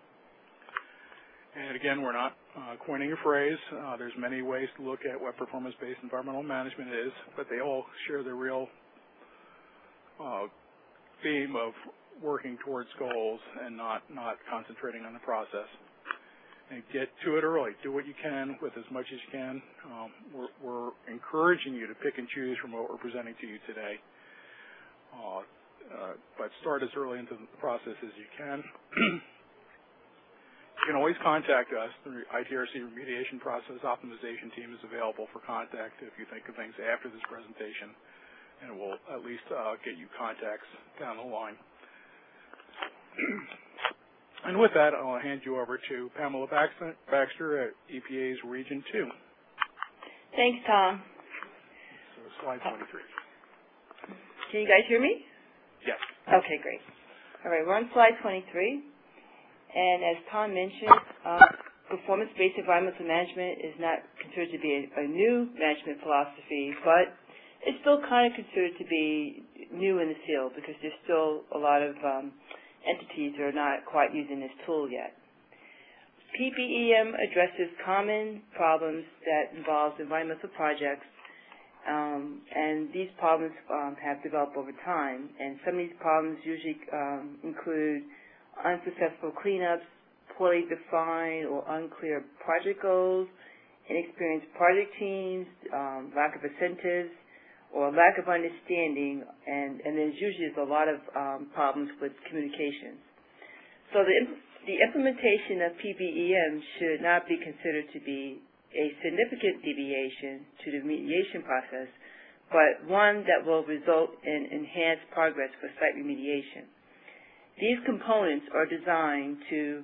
And again, we're not uh, coining a phrase. Uh, there's many ways to look at what performance-based environmental management is, but they all share the real uh, theme of working towards goals and not, not concentrating on the process. And get to it early. Do what you can with as much as you can. Um, we're, we're encouraging you to pick and choose from what we're presenting to you today. Uh, uh, but start as early into the process as you can. You can always contact us. The I T R C remediation process optimization team is available for contact if you think of things after this presentation, and we'll at least uh, get you contacts down the line. And with that, I'll hand you over to Pamela Baxter, Baxter at E P A's Region two. Thanks, Tom. So slide twenty-three. Can you guys hear me? Yes. Okay, great. All right, we're on slide twenty-three. And as Tom mentioned, uh, performance-based environmental management is not considered to be a, a new management philosophy, but it's still kind of considered to be new in the field because there's still a lot of um, entities that are not quite using this tool yet. P B E M addresses common problems that involve environmental projects, um, and these problems um, have developed over time. And some of these problems usually um, include unsuccessful cleanups, poorly defined or unclear project goals, inexperienced project teams, um, lack of incentives, or lack of understanding, and, and there's usually a lot of um, problems with communications. So the, imp the implementation of P B E M should not be considered to be a significant deviation to the remediation process, but one that will result in enhanced progress for site remediation. These components are designed to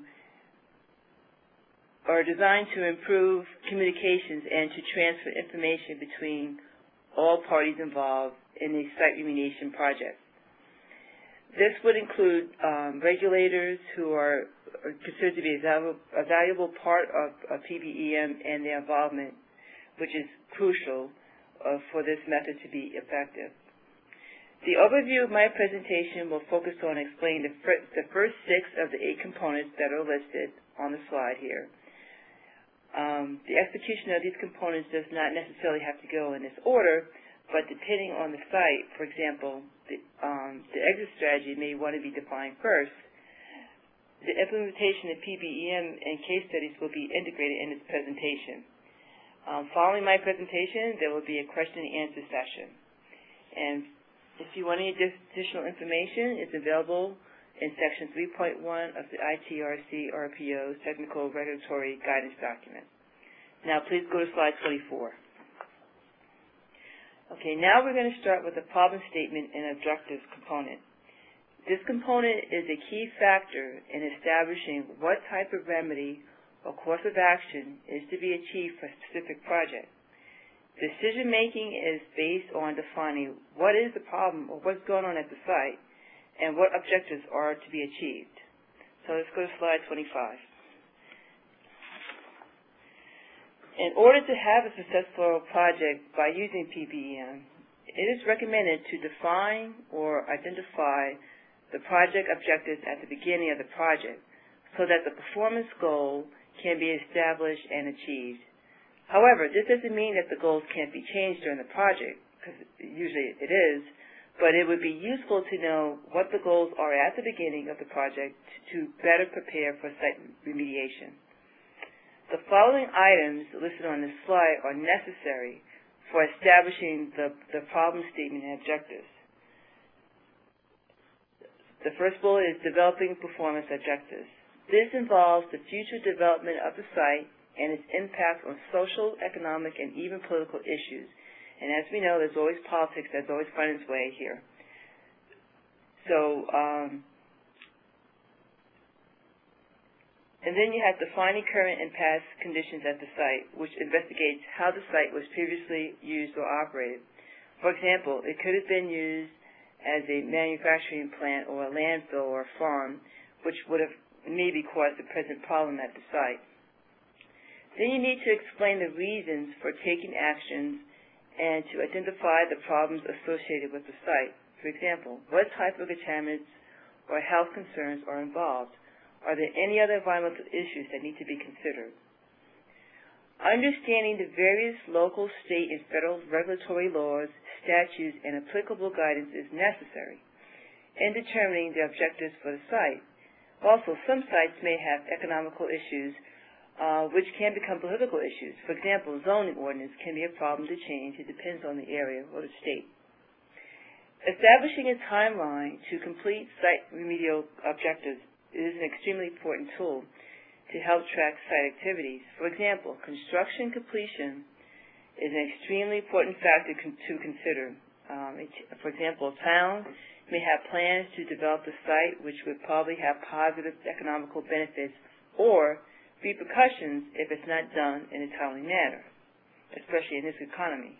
are designed to improve communications and to transfer information between all parties involved in the site remediation project. This would include um, regulators who are, are considered to be a valuable, a valuable part of, of P B E M and their involvement, which is crucial uh, for this method to be effective. The overview of my presentation will focus on explaining the, fir the first six of the eight components that are listed on the slide here. Um, the execution of these components does not necessarily have to go in this order, but depending on the site, for example, the, um, the exit strategy may want to be defined first. The implementation of P B E M and case studies will be integrated in this presentation. Um, following my presentation, there will be a question and answer session. And if you want any additional information, it's available in Section three point one of the I T R C R P O's Technical Regulatory Guidance document. Now, please go to slide twenty-four. Okay, now we're going to start with the problem statement and objectives component. This component is a key factor in establishing what type of remedy or course of action is to be achieved for a specific project. Decision-making is based on defining what is the problem or what's going on at the site and what objectives are to be achieved. So let's go to slide twenty-five. In order to have a successful project by using P B E M, it is recommended to define or identify the project objectives at the beginning of the project so that the performance goal can be established and achieved. However, this doesn't mean that the goals can't be changed during the project, because usually it is, but it would be useful to know what the goals are at the beginning of the project to better prepare for site remediation. The following items listed on this slide are necessary for establishing the, the problem statement and objectives. The first bullet is developing performance objectives. This involves the future development of the site and its impact on social, economic, and even political issues. And as we know, there's always politics that's always found its way here. So, um, and then you have defining current and past conditions at the site, which investigates how the site was previously used or operated. For example, it could have been used as a manufacturing plant or a landfill or a farm, which would have maybe caused the present problem at the site. Then you need to explain the reasons for taking actions and to identify the problems associated with the site. For example, what type of contaminants or health concerns are involved? Are there any other environmental issues that need to be considered? Understanding the various local, state, and federal regulatory laws, statutes, and applicable guidance is necessary in determining the objectives for the site. Also, some sites may have economical issues uh, which can become political issues. For example, zoning ordinance can be a problem to change. It depends on the area or the state. Establishing a timeline to complete site remedial objectives is an extremely important tool to help track site activities. For example, construction completion is an extremely important factor con to consider. Um, it, for example, a town may have plans to develop the site which would probably have positive economical benefits or repercussions if it's not done in a timely manner, especially in this economy.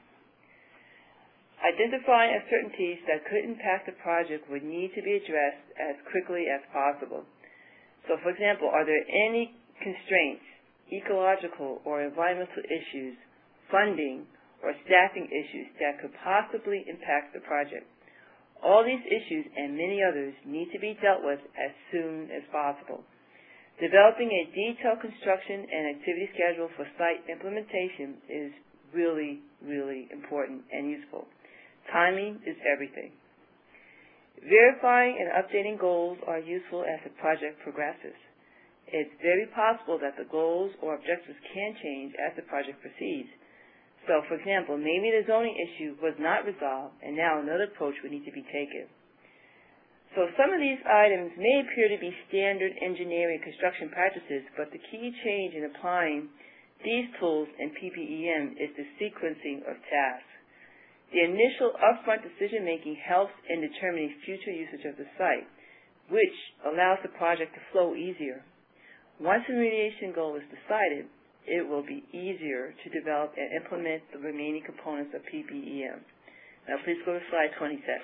Identifying uncertainties that could impact the project would need to be addressed as quickly as possible. So, for example, are there any constraints, ecological or environmental issues, funding, or staffing issues that could possibly impact the project? All these issues and many others need to be dealt with as soon as possible. Developing a detailed construction and activity schedule for site implementation is really, really important and useful. Timing is everything. Verifying and updating goals are useful as the project progresses. It's very possible that the goals or objectives can change as the project proceeds. So, for example, maybe the zoning issue was not resolved, and now another approach would need to be taken. So some of these items may appear to be standard engineering construction practices, but the key change in applying these tools in P B E M is the sequencing of tasks. The initial upfront decision-making helps in determining future usage of the site, which allows the project to flow easier. Once the remediation goal is decided, it will be easier to develop and implement the remaining components of P B E M. Now please go to slide twenty-six.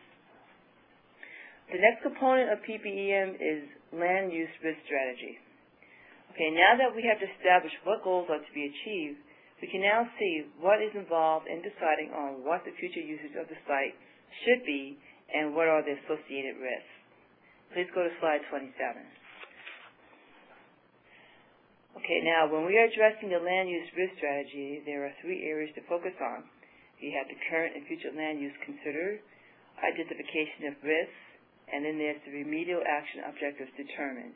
The next component of P B E M is land use risk strategy. Okay, now that we have established what goals are to be achieved, we can now see what is involved in deciding on what the future usage of the site should be and what are the associated risks. Please go to slide twenty-seven. Okay, now when we are addressing the land use risk strategy, there are three areas to focus on. You have the current and future land use considered, identification of risks, and then there's the remedial action objectives determined.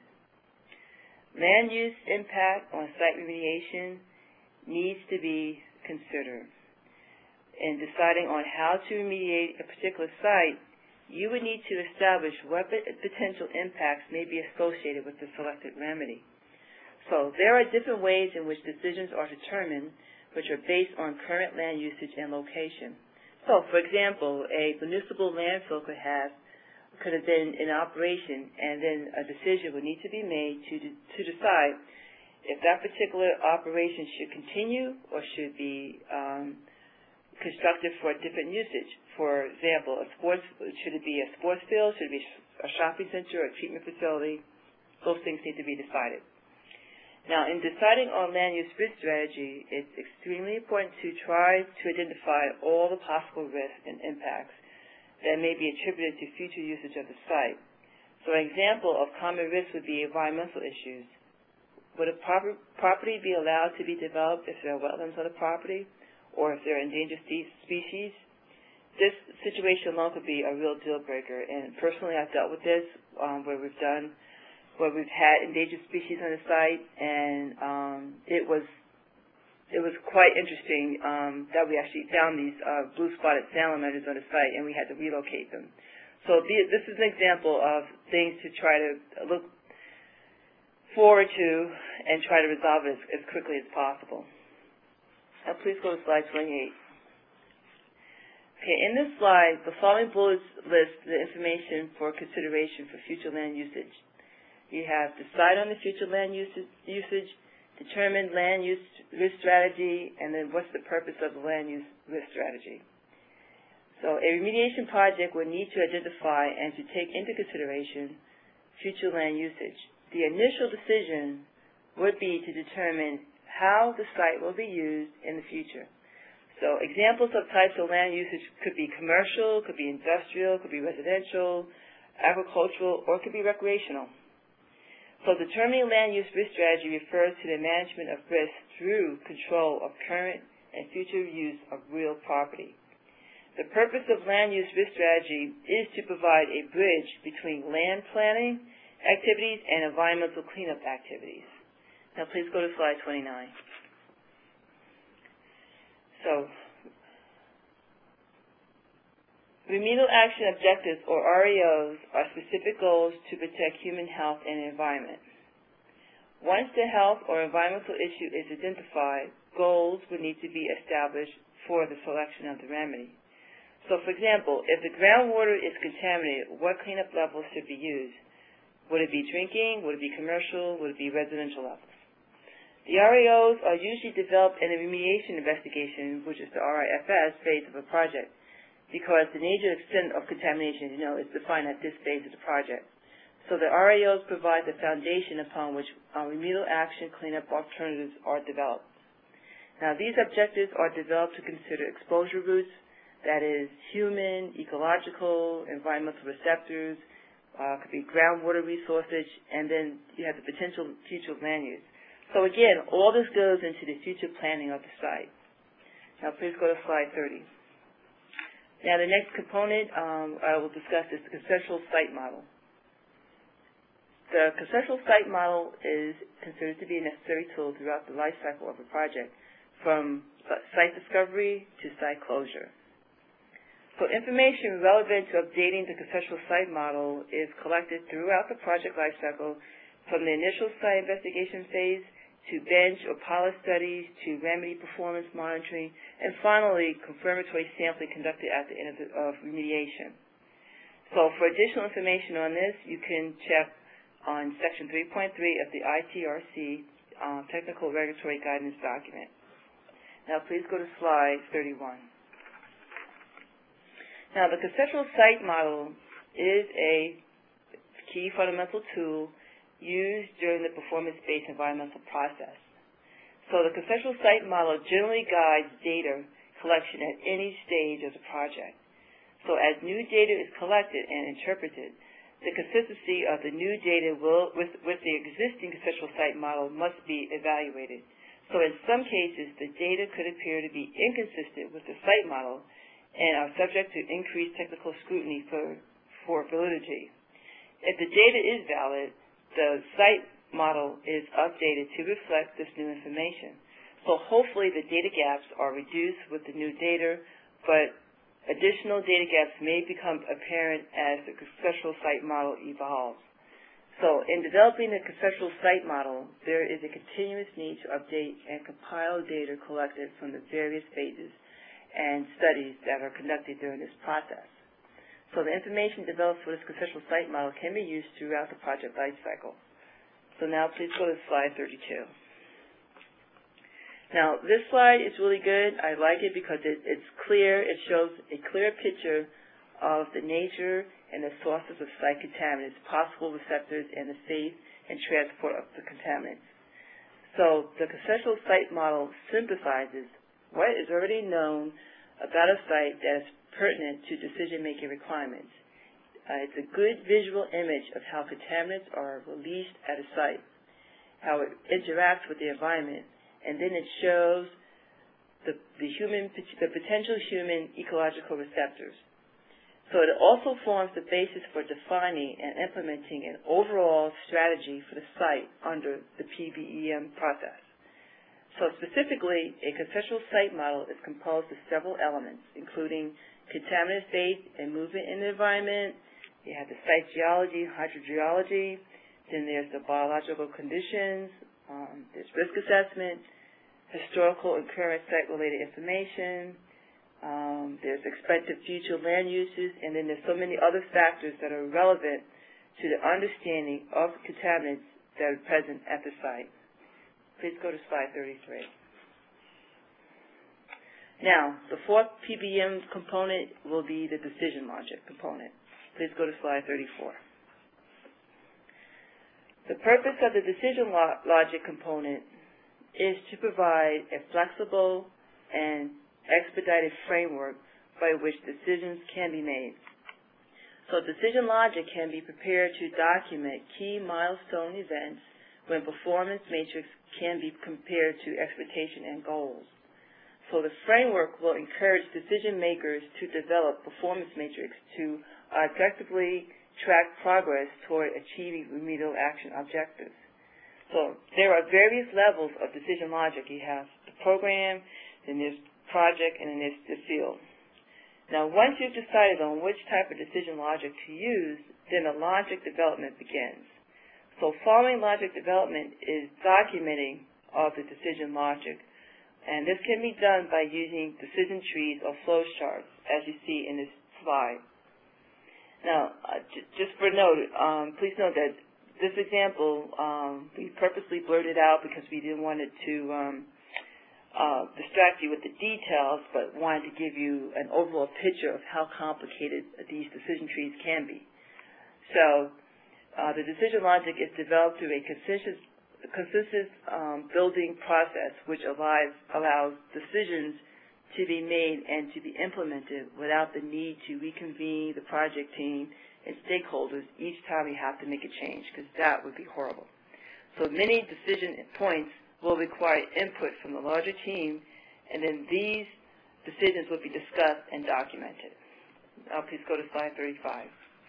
Land use impact on site remediation needs to be considered. In deciding on how to remediate a particular site, you would need to establish what potential impacts may be associated with the selected remedy. So there are different ways in which decisions are determined, which are based on current land usage and location. So, for example, a municipal landfill could have could have been in operation, and then a decision would need to be made to de to decide if that particular operation should continue or should be um, constructed for a different usage. For example, a sports should it be a sports field? Should it be a shopping center or a treatment facility? Those things need to be decided. Now, in deciding on land use risk strategy, it's extremely important to try to identify all the possible risks and impacts that may be attributed to future usage of the site. So an example of common risks would be environmental issues. Would a proper, property be allowed to be developed if there are wetlands on the property or if there are endangered species? This situation alone could be a real deal breaker, and personally I've dealt with this um, where we've done where we've had endangered species on the site, and um, it was it was quite interesting um, that we actually found these uh, blue-spotted salamanders on the site, and we had to relocate them. So the, this is an example of things to try to look forward to and try to resolve it as, as quickly as possible. Now, please go to slide twenty-eight. Okay, in this slide, the following bullets list the information for consideration for future land usage. You have decide on the future land usage, usage, determine land use risk strategy, and then what's the purpose of the land use risk strategy. So a remediation project would need to identify and to take into consideration future land usage. The initial decision would be to determine how the site will be used in the future. So examples of types of land usage could be commercial, could be industrial, could be residential, agricultural, or it could be recreational. So determining land use risk strategy refers to the management of risk through control of current and future use of real property. The purpose of land use risk strategy is to provide a bridge between land planning activities and environmental cleanup activities. Now please go to slide twenty-nine. So, remedial action objectives, or R E Os, are specific goals to protect human health and environment. Once the health or environmental issue is identified, goals would need to be established for the selection of the remedy. So, for example, if the groundwater is contaminated, what cleanup levels should be used? Would it be drinking? Would it be commercial? Would it be residential levels? The R E Os are usually developed in a remediation investigation, which is the R I F S phase of a project, because the nature and extent of contamination, you know, is defined at this phase of the project. So the R E Os provide the foundation upon which uh, remedial action cleanup alternatives are developed. Now, these objectives are developed to consider exposure routes, that is, human, ecological, environmental receptors, uh, could be groundwater resources, and then you have the potential future land use. So again, all this goes into the future planning of the site. Now, please go to slide thirty. Now, the next component um, I will discuss is the conceptual site model. The conceptual site model is considered to be a necessary tool throughout the life cycle of a project, from site discovery to site closure. So information relevant to updating the conceptual site model is collected throughout the project life cycle, from the initial site investigation phase to bench or pilot studies to remedy performance monitoring, and finally confirmatory sampling conducted at the end of, the, of remediation. So for additional information on this, you can check on section three point three of the I T R C uh, Technical Regulatory Guidance document. Now please go to slide thirty-one. Now the conceptual site model is a key fundamental tool used during the performance-based environmental process. So the conceptual site model generally guides data collection at any stage of the project. So as new data is collected and interpreted, the consistency of the new data will, with, with the existing conceptual site model must be evaluated. So in some cases, the data could appear to be inconsistent with the site model and are subject to increased technical scrutiny for, for validity. If the data is valid, the site model is updated to reflect this new information. So hopefully the data gaps are reduced with the new data, but additional data gaps may become apparent as the conceptual site model evolves. So in developing the conceptual site model, there is a continuous need to update and compile data collected from the various phases and studies that are conducted during this process. So the information developed for this conceptual site model can be used throughout the project lifecycle. So now please go to slide thirty-two. Now this slide is really good. I like it because it, it's clear. It shows a clear picture of the nature and the sources of site contaminants, possible receptors, and the safe and transport of the contaminants. So the conceptual site model synthesizes what is already known about a site that is pertinent to decision-making requirements. Uh, it's a good visual image of how contaminants are released at a site, how it interacts with the environment, and then it shows the, the, human, the potential human ecological receptors. So it also forms the basis for defining and implementing an overall strategy for the site under the P B E M process. So specifically, a conceptual site model is composed of several elements, including contaminant state and movement in the environment. You have the site geology, hydrogeology. Then there's the biological conditions. Um, there's risk assessment, historical and current site-related information. Um, there's expected future land uses, and then there's so many other factors that are relevant to the understanding of contaminants that are present at the site. Please go to slide thirty-three. Now, the fourth P B E M component will be the decision logic component. Please go to slide thirty-four. The purpose of the decision lo logic component is to provide a flexible and expedited framework by which decisions can be made. So decision logic can be prepared to document key milestone events when performance matrix can be compared to expectation and goals. So the framework will encourage decision makers to develop performance matrix to objectively track progress toward achieving remedial action objectives. So there are various levels of decision logic. You have the program, then there's project, and then there's the field. Now, once you've decided on which type of decision logic to use, then the logic development begins. So following logic development is documenting of the decision logic, and this can be done by using decision trees or flow charts, as you see in this slide. Now, uh, just for note, um, please note that this example, um, we purposely blurred it out because we didn't want it to um, uh, distract you with the details, but wanted to give you an overall picture of how complicated these decision trees can be. So uh, the decision logic is developed through a consistent, consistent um, building process which allows, allows decisions to be made and to be implemented without the need to reconvene the project team and stakeholders each time we have to make a change, because that would be horrible. So many decision points will require input from the larger team, and then these decisions will be discussed and documented. Now please go to slide thirty-five.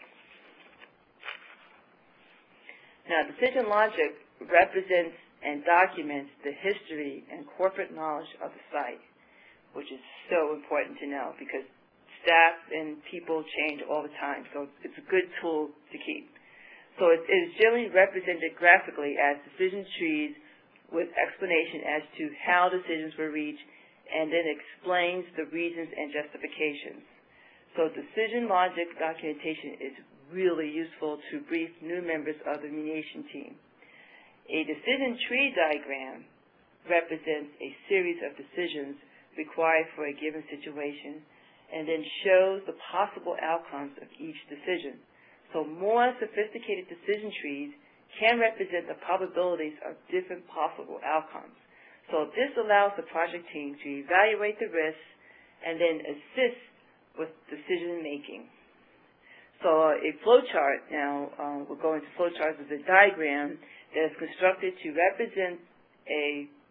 Now, decision logic represents and documents the history and corporate knowledge of the site, which is so important to know because staff and people change all the time, so it's a good tool to keep. So it is generally represented graphically as decision trees with explanation as to how decisions were reached, and then explains the reasons and justifications. So decision logic documentation is really useful to brief new members of the remediation team. A decision tree diagram represents a series of decisions required for a given situation, and then shows the possible outcomes of each decision. So more sophisticated decision trees can represent the probabilities of different possible outcomes. So this allows the project team to evaluate the risks and then assist with decision making. So a flowchart, now um, we'll go into flowcharts as a diagram that is constructed to represent a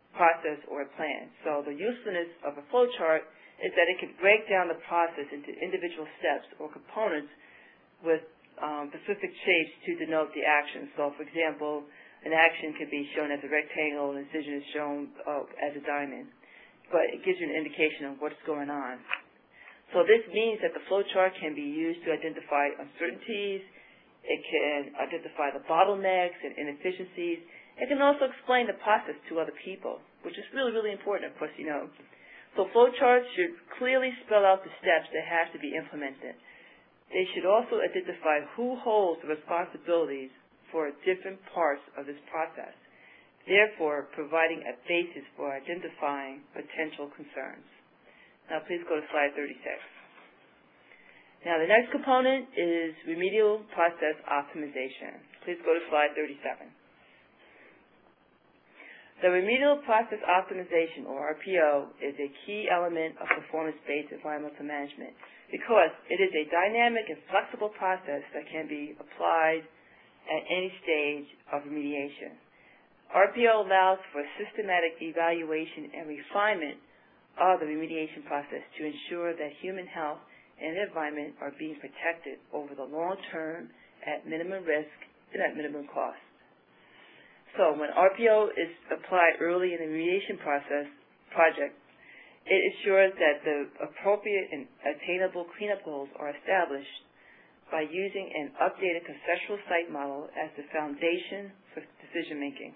process or a plan. So the usefulness of a flow chart is that it can break down the process into individual steps or components with um, specific shapes to denote the action. So, for example, an action could be shown as a rectangle, an incision is shown uh, as a diamond. But it gives you an indication of what's going on. So this means that the flow chart can be used to identify uncertainties. It can identify the bottlenecks and inefficiencies. It can also explain the process to other people, which is really, really important, of course, you know. So flow charts should clearly spell out the steps that have to be implemented. They should also identify who holds the responsibilities for different parts of this process, therefore providing a basis for identifying potential concerns. Now please go to slide thirty-six. Now the next component is remedial process optimization. Please go to slide thirty-seven. The remedial process optimization, or R P O, is a key element of performance-based environmental management because it is a dynamic and flexible process that can be applied at any stage of remediation. R P O allows for systematic evaluation and refinement of the remediation process to ensure that human health and the environment are being protected over the long term at minimum risk and at minimum cost. So when R P O is applied early in the remediation process project, it ensures that the appropriate and attainable cleanup goals are established by using an updated conceptual site model as the foundation for decision making.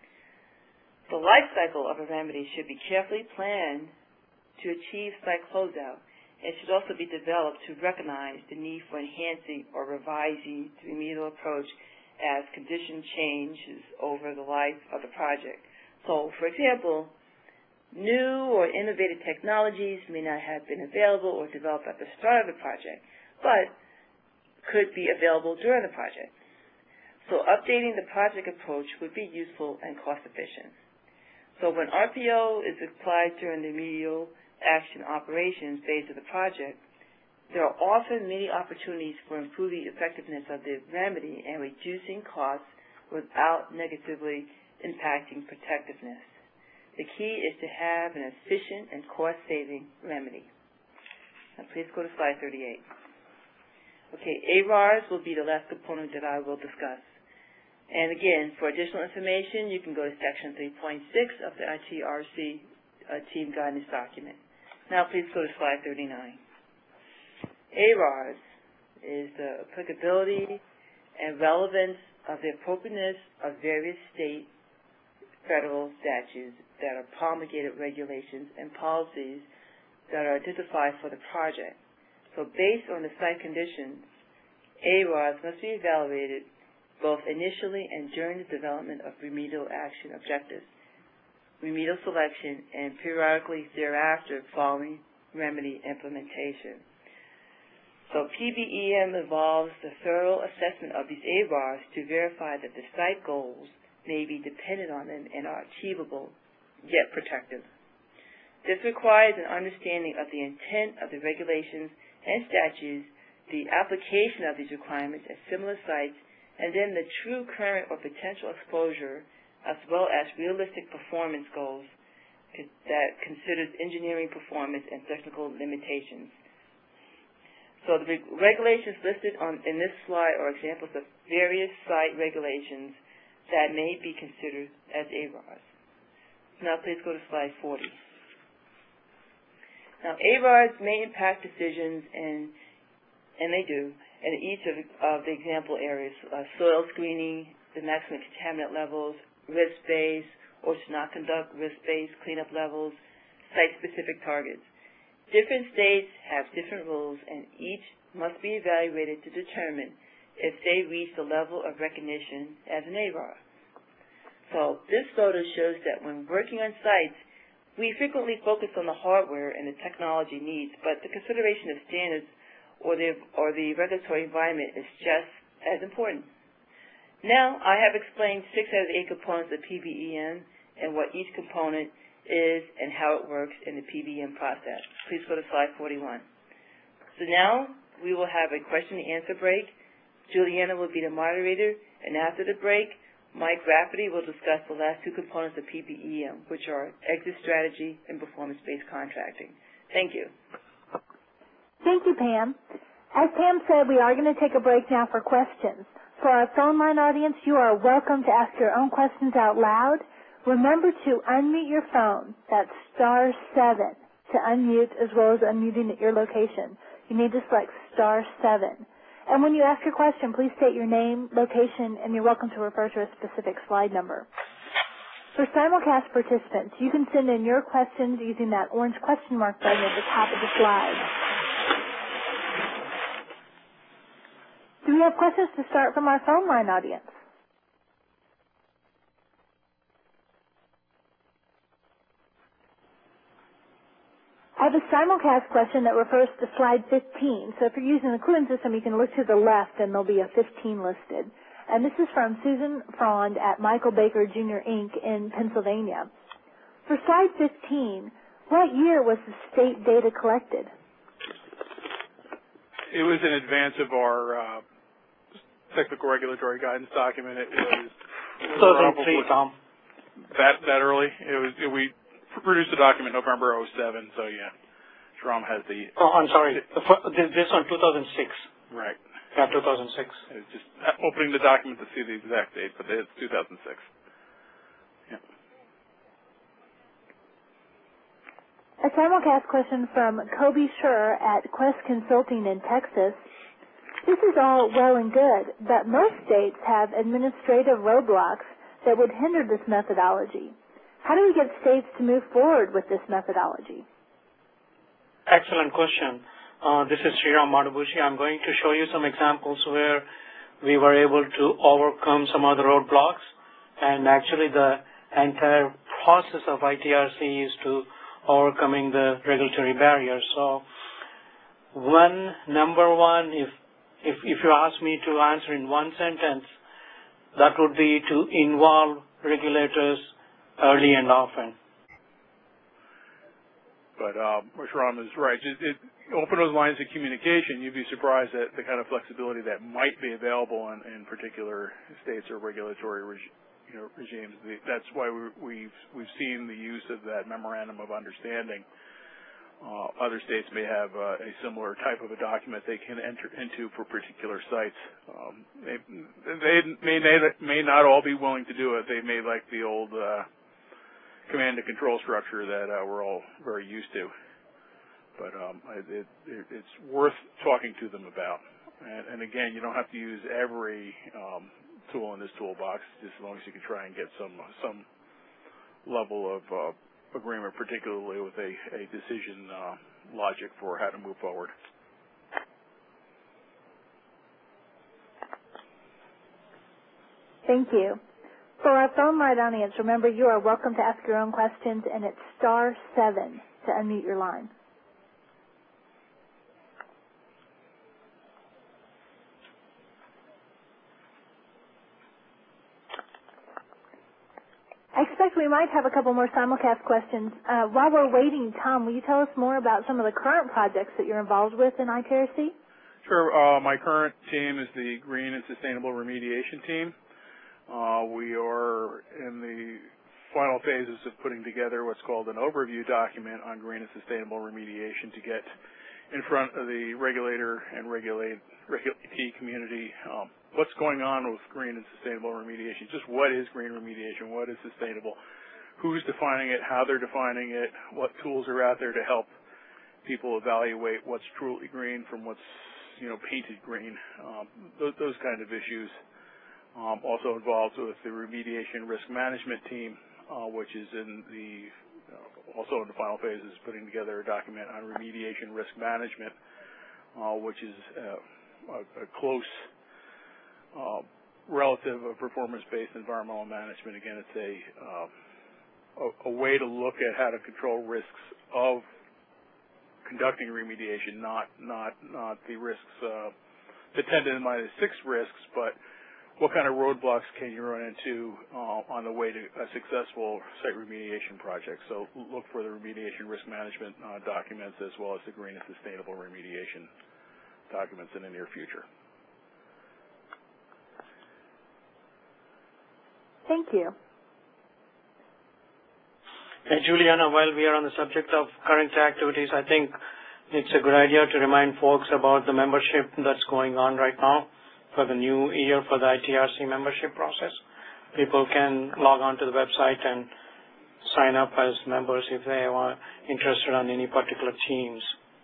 The life cycle of a remedy should be carefully planned to achieve site closeout. It should also be developed to recognize the need for enhancing or revising the remedial approach as condition changes over the life of the project. So, for example, new or innovative technologies may not have been available or developed at the start of the project, but could be available during the project. So updating the project approach would be useful and cost efficient. So when R P O is applied during the remedial action operations phase of the project, there are often many opportunities for improving the effectiveness of the remedy and reducing costs without negatively impacting protectiveness. The key is to have an efficient and cost-saving remedy. Now please go to slide thirty-eight. Okay, A R A Rs will be the last component that I will discuss. And again, for additional information, you can go to section three point six of the I T R C uh, team guidance document. Now please go to slide thirty-nine. A R A Rs is the applicability and relevance of the appropriateness of various state, federal statutes that are promulgated regulations and policies that are identified for the project. So based on the site conditions, A R A Rs must be evaluated both initially and during the development of remedial action objectives, remedial selection, and periodically thereafter following remedy implementation. So P B E M involves the thorough assessment of these A R A Rs to verify that the site goals may be dependent on them and are achievable, yet protective. This requires an understanding of the intent of the regulations and statutes, the application of these requirements at similar sites, and then the true current or potential exposure, as well as realistic performance goals that considers engineering performance and technical limitations. So the regulations listed on, in this slide are examples of various site regulations that may be considered as A R A Rs. Now please go to slide forty. Now A R A Rs may impact decisions, and and they do, in each of, of the example areas: uh, soil screening, the maximum contaminant levels, risk-based, or to not conduct risk-based cleanup levels, site-specific targets. Different states have different rules, and each must be evaluated to determine if they reach the level of recognition as an A R A. So this photo shows that when working on sites, we frequently focus on the hardware and the technology needs, but the consideration of standards or the, or the regulatory environment is just as important. Now, I have explained six out of the eight components of P B E M and what each component is and how it works in the P B E M process. Please go to slide forty-one. So now, we will have a question and answer break. Juliana will be the moderator, and after the break, Mike Rafferty will discuss the last two components of P B E M, which are exit strategy and performance-based contracting. Thank you. Thank you, Pam. As Pam said, we are going to take a break now for questions. For our phone line audience, you are welcome to ask your own questions out loud. Remember to unmute your phone. That's star seven to unmute, as well as unmuting at your location. You need to select star seven. And when you ask your question, please state your name, location, and you're welcome to refer to a specific slide number. For simulcast participants, you can send in your questions using that orange question mark button at the top of the slide. Do we have questions to start from our phone line audience? I have a simulcast question that refers to slide fifteen. So if you're using the Cluen system, you can look to the left and there'll be a fifteen listed. And this is from Susan Frond at Michael Baker Junior Incorporated in Pennsylvania. For slide fifteen, what year was the state data collected? It was in advance of our uh, technical regulatory guidance document. It was two thousand three, Tom. That that early? It was. It, we produced the document November oh seven. So yeah, Shram has the. Oh, I'm sorry. This this on two thousand six. Right. Yeah, two thousand six. It was just opening the document to see the exact date, but it's two thousand six. Yeah. A simulcast question from Kobe Schur at Quest Consulting in Texas. This is all well and good, but most states have administrative roadblocks that would hinder this methodology. How do we get states to move forward with this methodology? Excellent question. Uh, this is Sriram Madabushi. I'm going to show you some examples where we were able to overcome some of the roadblocks, and actually the entire process of I T R C is to overcoming the regulatory barriers. So one, number one, if, if, if you ask me to answer in one sentence, that would be to involve regulators early and often. But uh, Shram is right. It, it, open those lines of communication. You'd be surprised at the kind of flexibility that might be available in, in particular states or regulatory reg, you know, regimes. That's why we, we've we've seen the use of that memorandum of understanding. Uh, other states may have uh, a similar type of a document they can enter into for particular sites. Um, they, they may, may not all be willing to do it. They may like the old uh, command and control structure that uh, we're all very used to. But um, it, it, it's worth talking to them about. And, and again, you don't have to use every um, tool in this toolbox, just as long as you can try and get some some level of uh, agreement, particularly with a, a decision uh, logic for how to move forward. Thank you. For our phone line audience, remember you are welcome to ask your own questions, and it's star seven to unmute your line. I expect we might have a couple more simulcast questions. Uh, while we're waiting, Tom, will you tell us more about some of the current projects that you're involved with in I T R C? Sure. Uh, my current team is the Green and Sustainable Remediation Team. Uh, we are in the final phases of putting together what's called an overview document on green and sustainable remediation to get in front of the regulator and regulate, regulatee community um, what's going on with green and sustainable remediation. Just what is green remediation? What is sustainable? Who's defining it? How they're defining it? What tools are out there to help people evaluate what's truly green from what's, you know, painted green? Um, those, those kind of issues. Um, also involved with the remediation risk management team, uh, which is in the uh, also in the final phases, putting together a document on remediation risk management, uh, which is uh, a, a close uh, relative of performance-based environmental management. Again, it's a, uh, a a way to look at how to control risks of conducting remediation, not not not the risks, uh, the ten to the minus six risks, but what kind of roadblocks can you run into uh, on the way to a successful site remediation project? So look for the remediation risk management uh, documents as well as the green and sustainable remediation documents in the near future. Thank you. Hey, Juliana, while we are on the subject of current activities, I think it's a good idea to remind folks about the membership that's going on right now for the new year for the I T R C membership process. People can log on to the website and sign up as members if they are interested on any particular teams.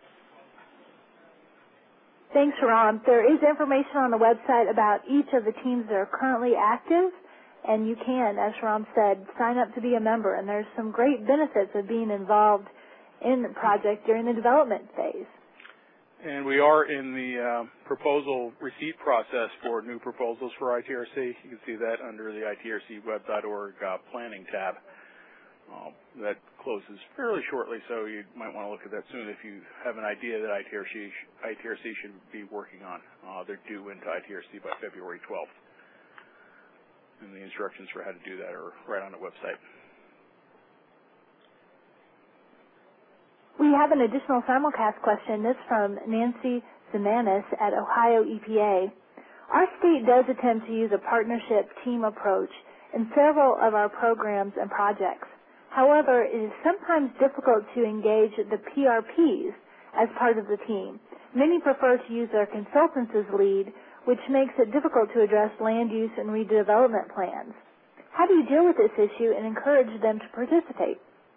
Thanks, Ram. There is information on the website about each of the teams that are currently active, and you can, as Ram said, sign up to be a member. And there's some great benefits of being involved in the project during the development phase. And we are in the uh, proposal receipt process for new proposals for I T R C. You can see that under the I T R C web dot org uh, planning tab. Uh, that closes fairly shortly, so you might want to look at that soon if you have an idea that I T R C, I T R C should be working on. Uh, they're due into I T R C by February twelfth. And the instructions for how to do that are right on the website. We have an additional simulcast question. This from Nancy Zemanis at Ohio E P A. Our state does attempt to use a partnership team approach in several of our programs and projects. However, it is sometimes difficult to engage the P R Ps as part of the team. Many prefer to use their consultants as lead, which makes it difficult to address land use and redevelopment plans. How do you deal with this issue and encourage them to participate?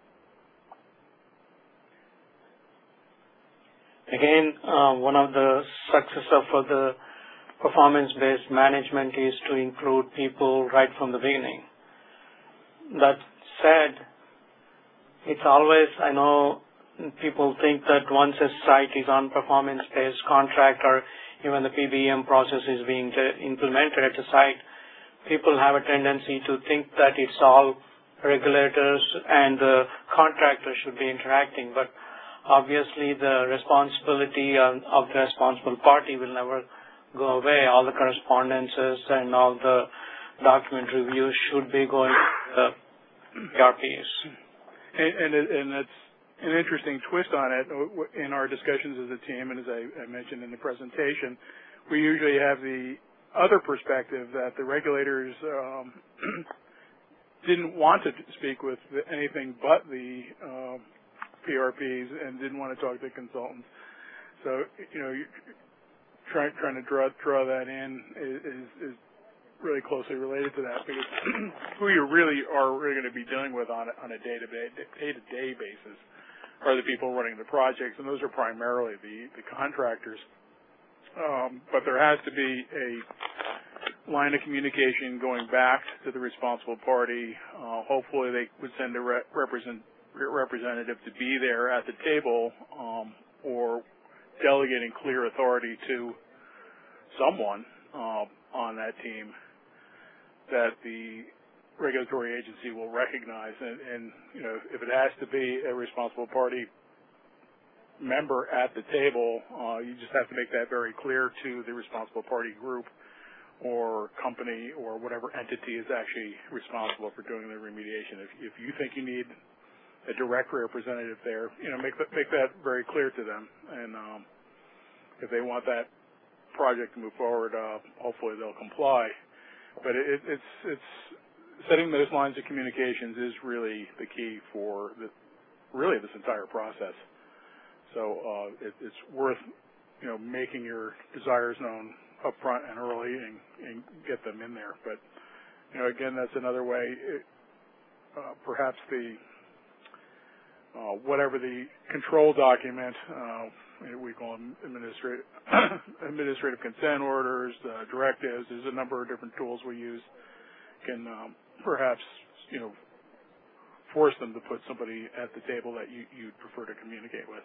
Again, uh, one of the successes of the performance-based management is to include people right from the beginning. That said, it's always, I know people think that once a site is on performance-based contract or even the P B M process is being implemented at the site, people have a tendency to think that it's all regulators and the contractor should be interacting, but obviously the responsibility of the responsible party will never go away. All the correspondences and all the document reviews should be going to the P R Ps. And, and, it, and that's an interesting twist on it. In our discussions as a team, and as I, I mentioned in the presentation, we usually have the other perspective that the regulators um, didn't want to speak with anything but the um, P R Ps and didn't want to talk to consultants. So, you know, trying trying to draw draw that in is, is really closely related to that, because who you really are really going to be dealing with on a, on a day-to-day day-to-day basis are the people running the projects, and those are primarily the the contractors. Um, but there has to be a line of communication going back to the responsible party. Uh, hopefully, they would send a re- represent. representative to be there at the table, um, or delegating clear authority to someone uh, on that team that the regulatory agency will recognize. And, and, you know, if it has to be a responsible party member at the table, uh, you just have to make that very clear to the responsible party group or company or whatever entity is actually responsible for doing the remediation. If, if you think you need a direct representative there, you know, make that, make that very clear to them. And um, if they want that project to move forward, uh, hopefully they'll comply. But it, it's it's setting those lines of communications is really the key for the, really this entire process. So uh, it, it's worth, you know, making your desires known up front and early and, and get them in there. But, you know, again, that's another way. It, uh, perhaps the Uh, whatever the control document, uh, we call them administrative, administrative consent orders, uh, directives. There's a number of different tools we use. Can um, perhaps, you know, force them to put somebody at the table that you, you'd prefer to communicate with.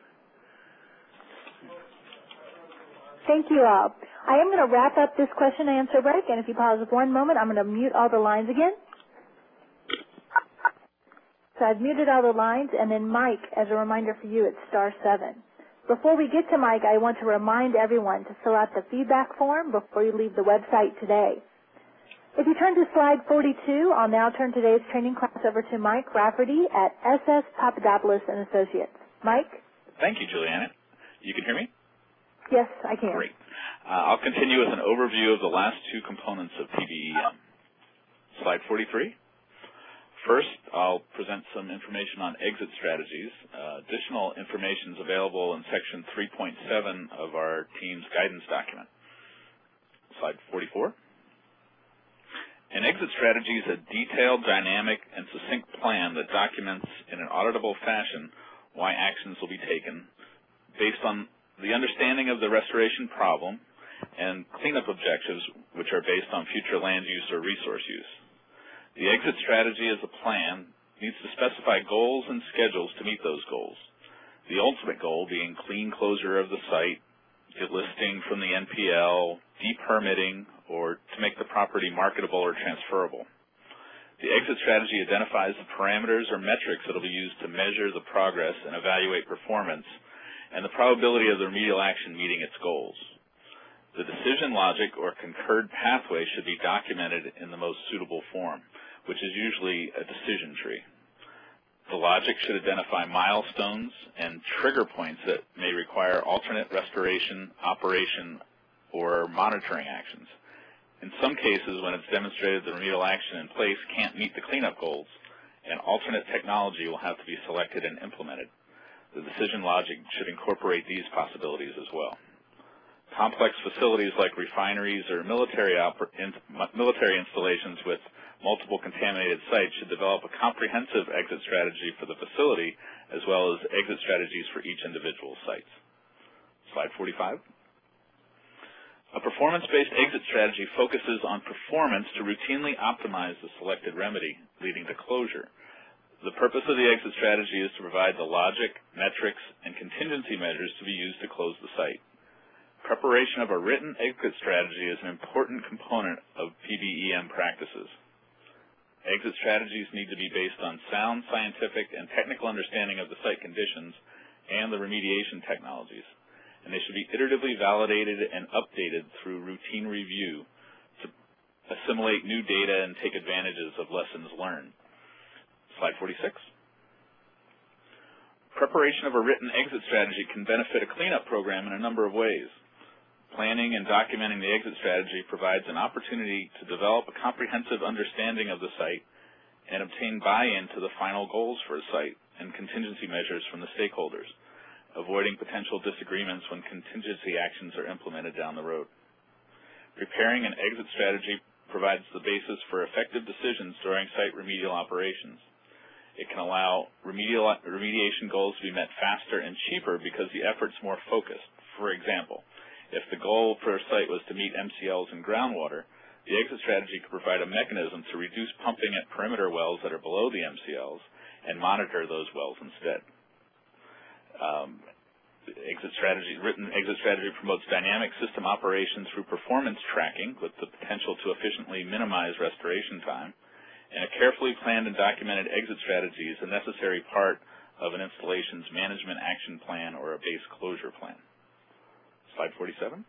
Thank you all. I am going to wrap up this question and answer break, and if you pause for one moment, I'm going to mute all the lines again. So I've muted all the lines, and then Mike, as a reminder for you, it's star seven. Before we get to Mike, I want to remind everyone to fill out the feedback form before you leave the website today. If you turn to slide forty-two, I'll now turn today's training class over to Mike Rafferty at S S Papadopoulos and Associates. Mike? Thank you, Juliana. You can hear me? Yes, I can. Great. Uh, I'll continue with an overview of the last two components of P B E M. Slide forty-three. First, I'll present some information on exit strategies. Uh, additional information is available in Section three point seven of our team's guidance document. Slide forty-four. An exit strategy is a detailed, dynamic, and succinct plan that documents in an auditable fashion why actions will be taken based on the understanding of the restoration problem and cleanup objectives, which are based on future land use or resource use. The exit strategy as a plan needs to specify goals and schedules to meet those goals. The ultimate goal being clean closure of the site, delisting from the N P L, de-permitting, or to make the property marketable or transferable. The exit strategy identifies the parameters or metrics that will be used to measure the progress and evaluate performance and the probability of the remedial action meeting its goals. The decision logic or concurred pathway should be documented in the most suitable form, which is usually a decision tree. The logic should identify milestones and trigger points that may require alternate restoration, operation, or monitoring actions. In some cases, when it's demonstrated the remedial action in place can't meet the cleanup goals, an alternate technology will have to be selected and implemented. The decision logic should incorporate these possibilities as well. Complex facilities like refineries or military, in, military installations with multiple contaminated sites should develop a comprehensive exit strategy for the facility as well as exit strategies for each individual site. Slide forty-five. A performance-based exit strategy focuses on performance to routinely optimize the selected remedy, leading to closure. The purpose of the exit strategy is to provide the logic, metrics, and contingency measures to be used to close the site. Preparation of a written exit strategy is an important component of P B E M practices. Exit strategies need to be based on sound scientific and technical understanding of the site conditions and the remediation technologies, and they should be iteratively validated and updated through routine review to assimilate new data and take advantages of lessons learned. Slide forty-six. Preparation of a written exit strategy can benefit a cleanup program in a number of ways. Planning and documenting the exit strategy provides an opportunity to develop a comprehensive understanding of the site and obtain buy-in to the final goals for a site and contingency measures from the stakeholders, avoiding potential disagreements when contingency actions are implemented down the road. Preparing an exit strategy provides the basis for effective decisions during site remedial operations. It can allow remedial, remediation goals to be met faster and cheaper because the effort's more focused. For example, if the goal for a site was to meet M C Ls and groundwater, the exit strategy could provide a mechanism to reduce pumping at perimeter wells that are below the M C Ls and monitor those wells instead. Um, exit strategy, written exit strategy promotes dynamic system operations through performance tracking with the potential to efficiently minimize restoration time. And a carefully planned and documented exit strategy is a necessary part of an installation's management action plan or a base closure plan. Slide forty-seven.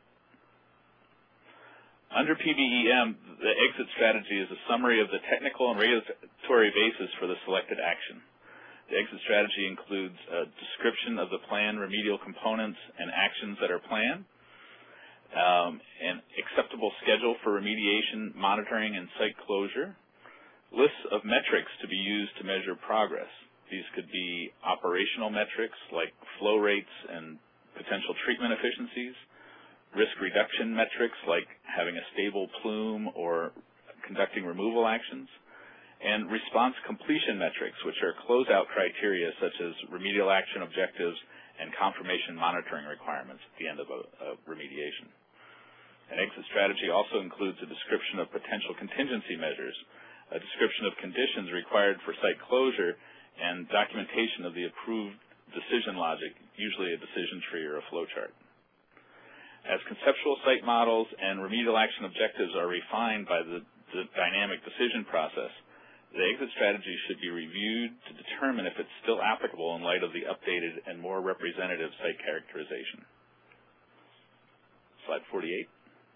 Under P B E M, the exit strategy is a summary of the technical and regulatory basis for the selected action. The exit strategy includes a description of the planned remedial components and actions that are planned, um, an acceptable schedule for remediation, monitoring, and site closure, lists of metrics to be used to measure progress. These could be operational metrics like flow rates and potential treatment efficiencies, risk reduction metrics like having a stable plume or conducting removal actions, and response completion metrics, which are closeout criteria such as remedial action objectives and confirmation monitoring requirements at the end of a, a remediation. An exit strategy also includes a description of potential contingency measures, a description of conditions required for site closure, and documentation of the approved decision logic, usually a decision tree or a flow chart. As conceptual site models and remedial action objectives are refined by the, the dynamic decision process, the exit strategy should be reviewed to determine if it's still applicable in light of the updated and more representative site characterization. Slide forty-eight.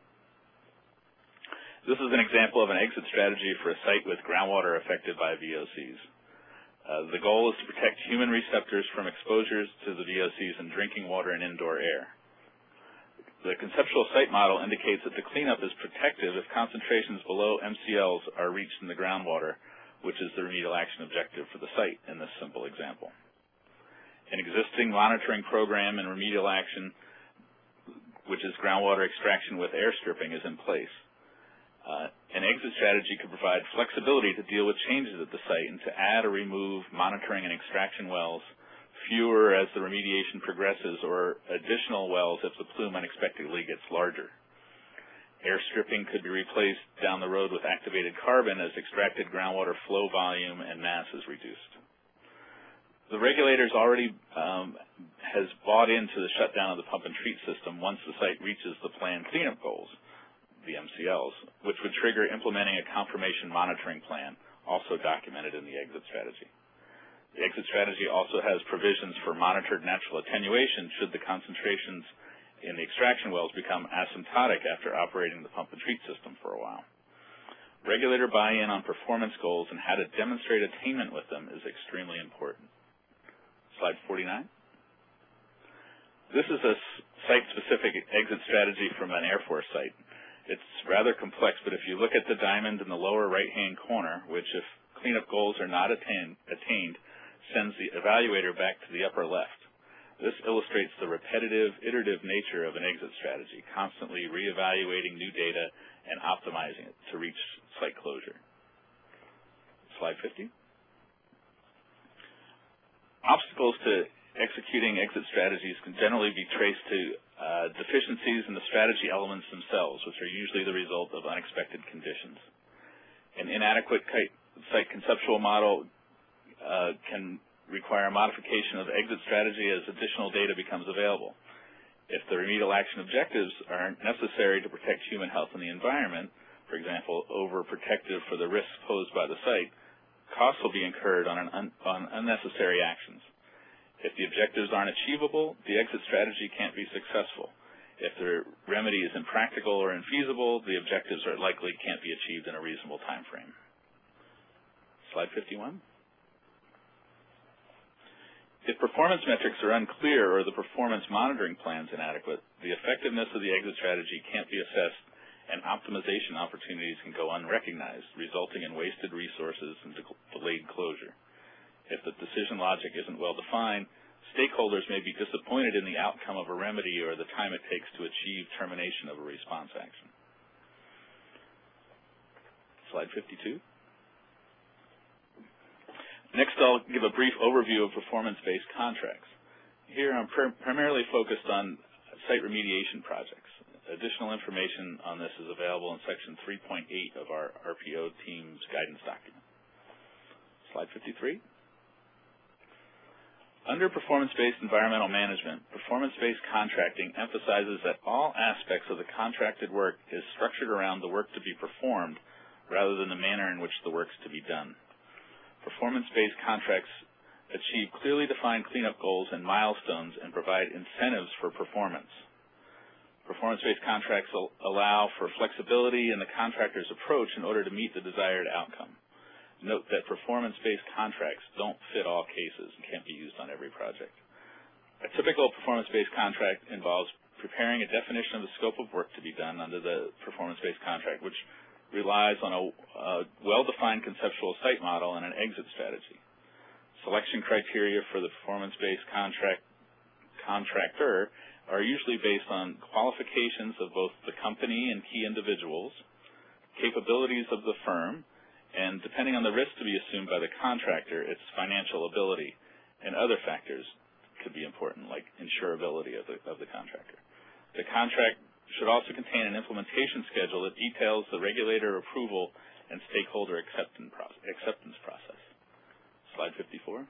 This is an example of an exit strategy for a site with groundwater affected by V O Cs. Uh, the goal is to protect human receptors from exposures to the V O Cs in drinking water and indoor air. The conceptual site model indicates that the cleanup is protective if concentrations below M C Ls are reached in the groundwater, which is the remedial action objective for the site in this simple example. An existing monitoring program and remedial action, which is groundwater extraction with air stripping, is in place. Uh, an exit strategy could provide flexibility to deal with changes at the site and to add or remove monitoring and extraction wells, fewer as the remediation progresses, or additional wells if the plume unexpectedly gets larger. Air stripping could be replaced down the road with activated carbon as extracted groundwater flow volume and mass is reduced. The regulators already um, has bought into the shutdown of the pump and treat system once the site reaches the planned cleanup goals, the M C Ls, which would trigger implementing a confirmation monitoring plan, also documented in the exit strategy. The exit strategy also has provisions for monitored natural attenuation should the concentrations in the extraction wells become asymptotic after operating the pump and treat system for a while. Regulator buy-in on performance goals and how to demonstrate attainment with them is extremely important. Slide forty-nine. This is a site-specific exit strategy from an Air Force site. It's rather complex, but if you look at the diamond in the lower right-hand corner, which if cleanup goals are not attain, attained, sends the evaluator back to the upper left. This illustrates the repetitive, iterative nature of an exit strategy, constantly reevaluating new data and optimizing it to reach site closure. Slide fifty. Obstacles to executing exit strategies can generally be traced to uh, deficiencies in the strategy elements themselves, which are usually the result of unexpected conditions. An inadequate site conceptual model Uh, can require modification of exit strategy as additional data becomes available. If the remedial action objectives aren't necessary to protect human health and the environment, for example, overprotective for the risks posed by the site, costs will be incurred on, an un on unnecessary actions. If the objectives aren't achievable, the exit strategy can't be successful. If the remedy is impractical or infeasible, the objectives are likely can't be achieved in a reasonable time frame. Slide fifty-one. If performance metrics are unclear or the performance monitoring plan is inadequate, the effectiveness of the exit strategy can't be assessed and optimization opportunities can go unrecognized, resulting in wasted resources and de delayed closure. If the decision logic isn't well defined, stakeholders may be disappointed in the outcome of a remedy or the time it takes to achieve termination of a response action. Slide fifty-two. Next, I'll give a brief overview of performance-based contracts. Here, I'm pr primarily focused on site remediation projects. Additional information on this is available in Section three point eight of our R P O team's guidance document. Slide fifty-three. Under performance-based environmental management, performance-based contracting emphasizes that all aspects of the contracted work is structured around the work to be performed rather than the manner in which the work is to be done. Performance-based contracts achieve clearly defined cleanup goals and milestones and provide incentives for performance. Performance-based contracts al allow for flexibility in the contractor's approach in order to meet the desired outcome. Note that performance-based contracts don't fit all cases and can't be used on every project. A typical performance-based contract involves preparing a definition of the scope of work to be done under the performance-based contract, which relies on a, a well-defined conceptual site model and an exit strategy. Selection criteria for the performance-based contract contractor are usually based on qualifications of both the company and key individuals, capabilities of the firm, and depending on the risk to be assumed by the contractor, its financial ability, and other factors could be important, like insurability of the, of the contractor. The contract should also contain an implementation schedule that details the regulator approval and stakeholder acceptance process. Slide fifty-four.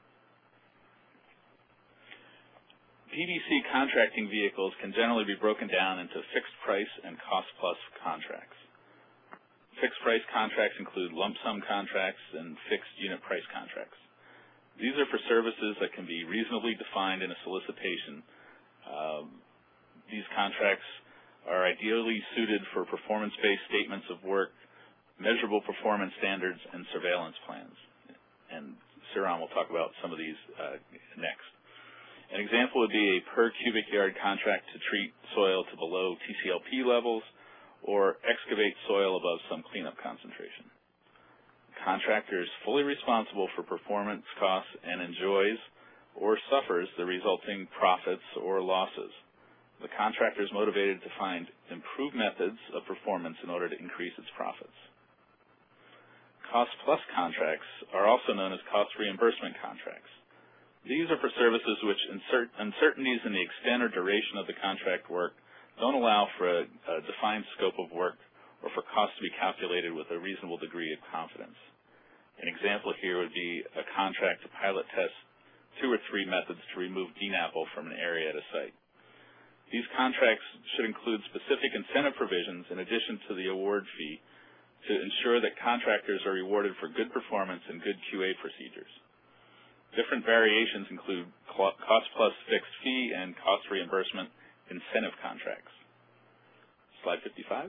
P V C contracting vehicles can generally be broken down into fixed price and cost plus contracts. Fixed price contracts include lump sum contracts and fixed unit price contracts. These are for services that can be reasonably defined in a solicitation. Uh, these contracts are ideally suited for performance-based statements of work, measurable performance standards, and surveillance plans. And Siran will talk about some of these uh, next. An example would be a per cubic yard contract to treat soil to below T C L P levels or excavate soil above some cleanup concentration. The contractor is fully responsible for performance costs and enjoys or suffers the resulting profits or losses. The contractor is motivated to find improved methods of performance in order to increase its profits. Cost-plus contracts are also known as cost reimbursement contracts. These are for services which insert uncertainties in the extent or duration of the contract work don't allow for a, a defined scope of work or for costs to be calculated with a reasonable degree of confidence. An example here would be a contract to pilot test two or three methods to remove D N A P L from an area at a site. These contracts should include specific incentive provisions in addition to the award fee to ensure that contractors are rewarded for good performance and good Q A procedures. Different variations include cost-plus fixed fee and cost reimbursement incentive contracts. Slide fifty-five.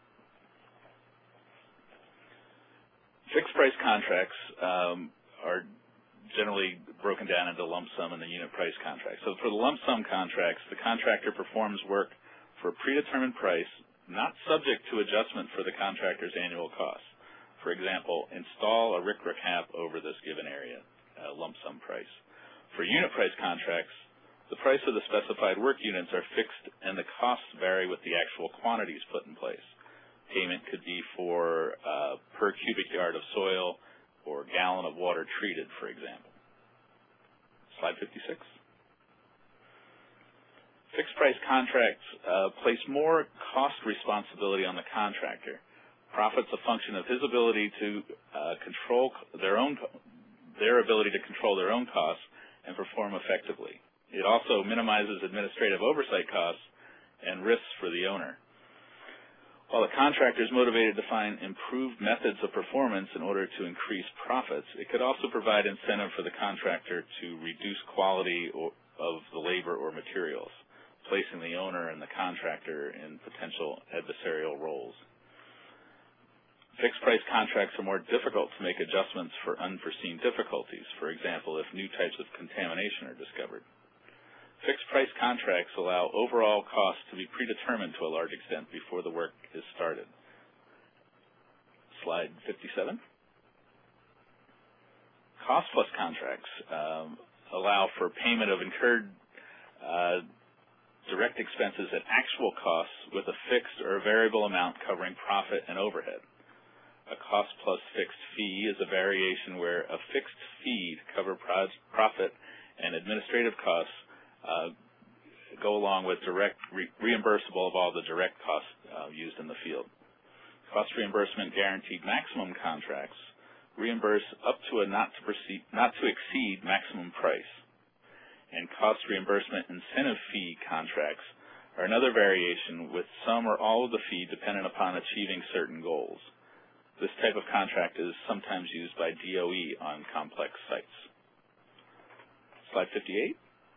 Fixed-price contracts um, are generally broken down into lump sum and the unit price contract. So for the lump sum contracts, the contractor performs work for a predetermined price, not subject to adjustment for the contractor's annual costs. For example, install a R C R A cap over this given area, a lump sum price. For unit price contracts, the price of the specified work units are fixed and the costs vary with the actual quantities put in place. Payment could be for uh, per cubic yard of soil or gallon of water treated, for example. Slide fifty-six. Fixed price contracts uh, place more cost responsibility on the contractor. Profits a function of his ability to uh, control their own, their ability to control their own costs and perform effectively. It also minimizes administrative oversight costs and risks for the owner. While the contractor is motivated to find improved methods of performance in order to increase profits, it could also provide incentive for the contractor to reduce quality or, of the labor or materials, placing the owner and the contractor in potential adversarial roles. Fixed-price contracts are more difficult to make adjustments for unforeseen difficulties, for example, if new types of contamination are discovered. Fixed-price contracts allow overall costs to be predetermined to a large extent before the work is started. Slide fifty-seven. Cost-plus contracts um, allow for payment of incurred uh, direct expenses at actual costs with a fixed or a variable amount covering profit and overhead. A cost-plus fixed fee is a variation where a fixed fee to cover profit and administrative costs Uh, go along with direct re reimbursable of all the direct costs uh, used in the field. Cost reimbursement guaranteed maximum contracts reimburse up to a not to, proceed, not to exceed maximum price. And cost reimbursement incentive fee contracts are another variation with some or all of the fee dependent upon achieving certain goals. This type of contract is sometimes used by D O E on complex sites. Slide fifty-eight.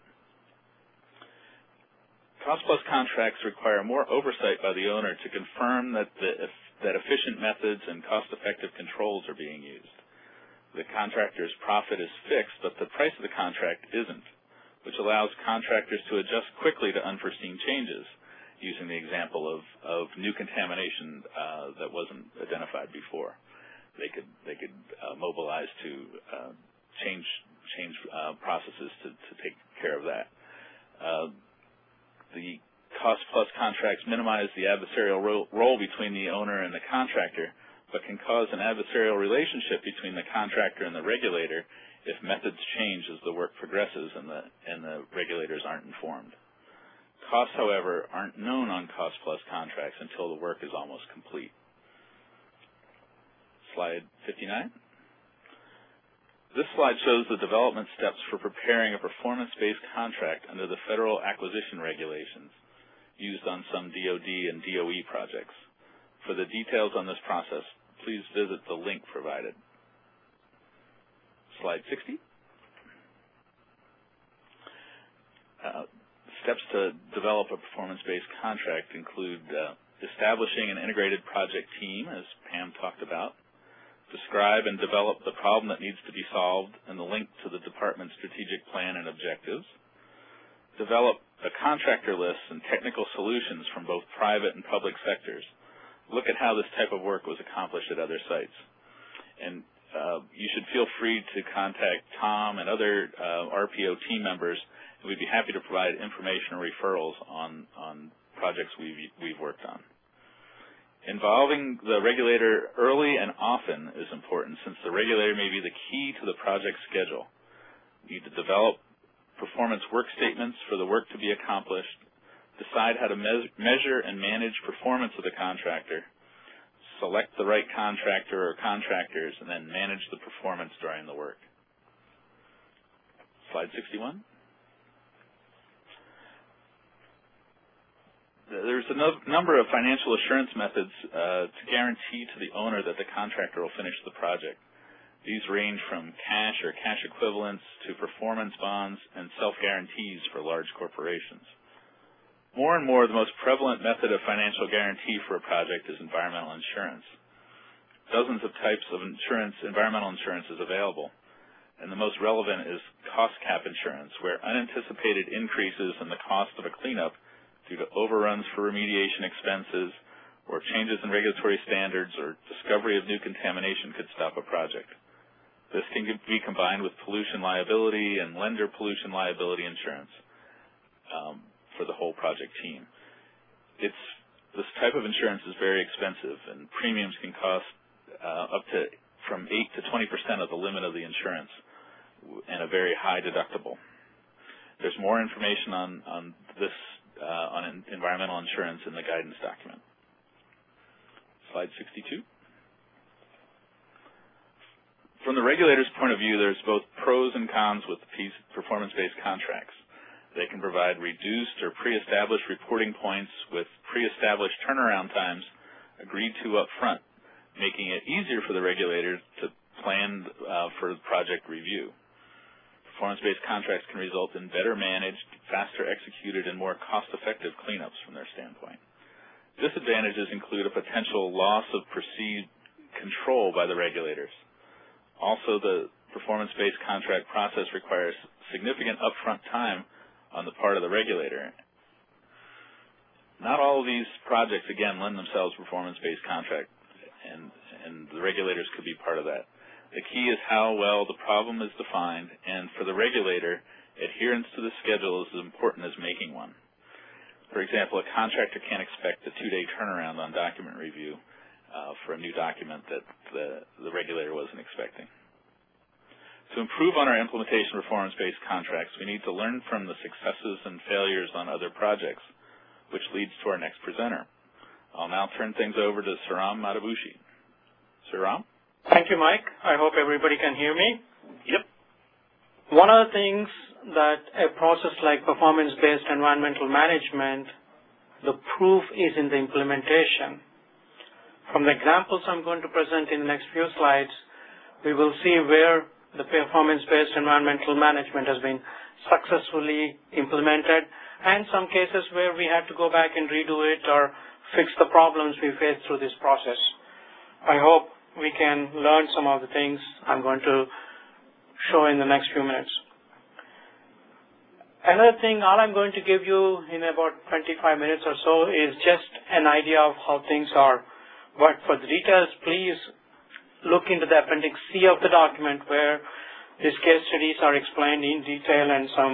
Cost-plus contracts require more oversight by the owner to confirm that, the, that efficient methods and cost-effective controls are being used. The contractor's profit is fixed, but the price of the contract isn't, which allows contractors to adjust quickly to unforeseen changes, using the example of, of new contamination uh, that wasn't identified before. They could, they could uh, mobilize to uh, change, change uh, processes to, to take care of that. Uh, The cost-plus contracts minimize the adversarial ro role between the owner and the contractor, but can cause an adversarial relationship between the contractor and the regulator if methods change as the work progresses and the, and the regulators aren't informed. Costs, however, aren't known on cost-plus contracts until the work is almost complete. Slide fifty-nine. This slide shows the development steps for preparing a performance-based contract under the federal acquisition regulations used on some D O D and D O E projects. For the details on this process, please visit the link provided. Slide sixty. Uh, steps to develop a performance-based contract include uh, establishing an integrated project team, as Pam talked about, describe and develop the problem that needs to be solved and the link to the department's strategic plan and objectives, develop a contractor list and technical solutions from both private and public sectors. Look at how this type of work was accomplished at other sites. And uh, you should feel free to contact Tom and other uh, R P O team members, and we'd be happy to provide information or referrals on, on projects we've, we've worked on. Involving the regulator early and often is important, since the regulator may be the key to the project schedule. You need to develop performance work statements for the work to be accomplished, decide how to me measure and manage performance of the contractor, select the right contractor or contractors, and then manage the performance during the work. Slide sixty-one. There's a no number of financial assurance methods uh, to guarantee to the owner that the contractor will finish the project. These range from cash or cash equivalents to performance bonds and self-guarantees for large corporations. More and more, the most prevalent method of financial guarantee for a project is environmental insurance. Dozens of types of insurance, environmental insurance is available, and the most relevant is cost cap insurance, where unanticipated increases in the cost of a cleanup due to overruns for remediation expenses or changes in regulatory standards or discovery of new contamination could stop a project. This can be combined with pollution liability and lender pollution liability insurance um, for the whole project team. It's, this type of insurance is very expensive, and premiums can cost uh, up to from eight to twenty percent of the limit of the insurance and a very high deductible. There's more information on, on this uh, on environmental insurance in the guidance document. Slide sixty-two. From the regulator's point of view, there's both pros and cons with performance-based contracts. They can provide reduced or pre-established reporting points with pre-established turnaround times agreed to up front, making it easier for the regulator to plan uh, for the project review. Performance-based contracts can result in better managed, faster executed, and more cost-effective cleanups from their standpoint. Disadvantages include a potential loss of perceived control by the regulators. Also, the performance-based contract process requires significant upfront time on the part of the regulator. Not all of these projects, again, lend themselves to performance-based contract, and, and the regulators could be part of that. The key is how well the problem is defined, and for the regulator, adherence to the schedule is as important as making one. For example, a contractor can't expect a two-day turnaround on document review uh, for a new document that the, the regulator wasn't expecting. To improve on our implementation of performance-based contracts, we need to learn from the successes and failures on other projects, which leads to our next presenter. I'll now turn things over to Sriram Matabushi. Sriram? Thank you, Mike. I hope everybody can hear me. Yep. One of the things that a process like performance-based environmental management, the proof is in the implementation. From the examples I'm going to present in the next few slides, we will see where the performance-based environmental management has been successfully implemented, and some cases where we have to go back and redo it or fix the problems we face through this process. I hope we can learn some of the things I'm going to show in the next few minutes. Another thing, all I'm going to give you in about twenty-five minutes or so is just an idea of how things are. But for the details, please look into the Appendix C of the document, where these case studies are explained in detail and some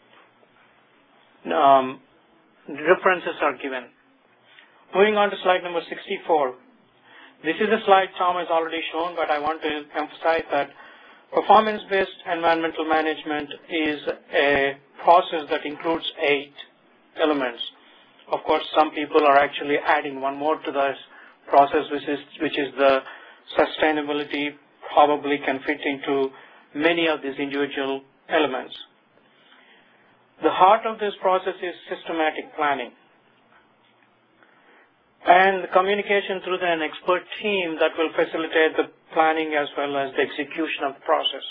um, references are given. Moving on to slide number sixty-four. This is a slide Tom has already shown, but I want to emphasize that performance-based environmental management is a process that includes eight elements. Of course, some people are actually adding one more to this process, which is, which is the sustainability. Probably can fit into many of these individual elements. The heart of this process is systematic planning and the communication through an expert team that will facilitate the planning as well as the execution of the process.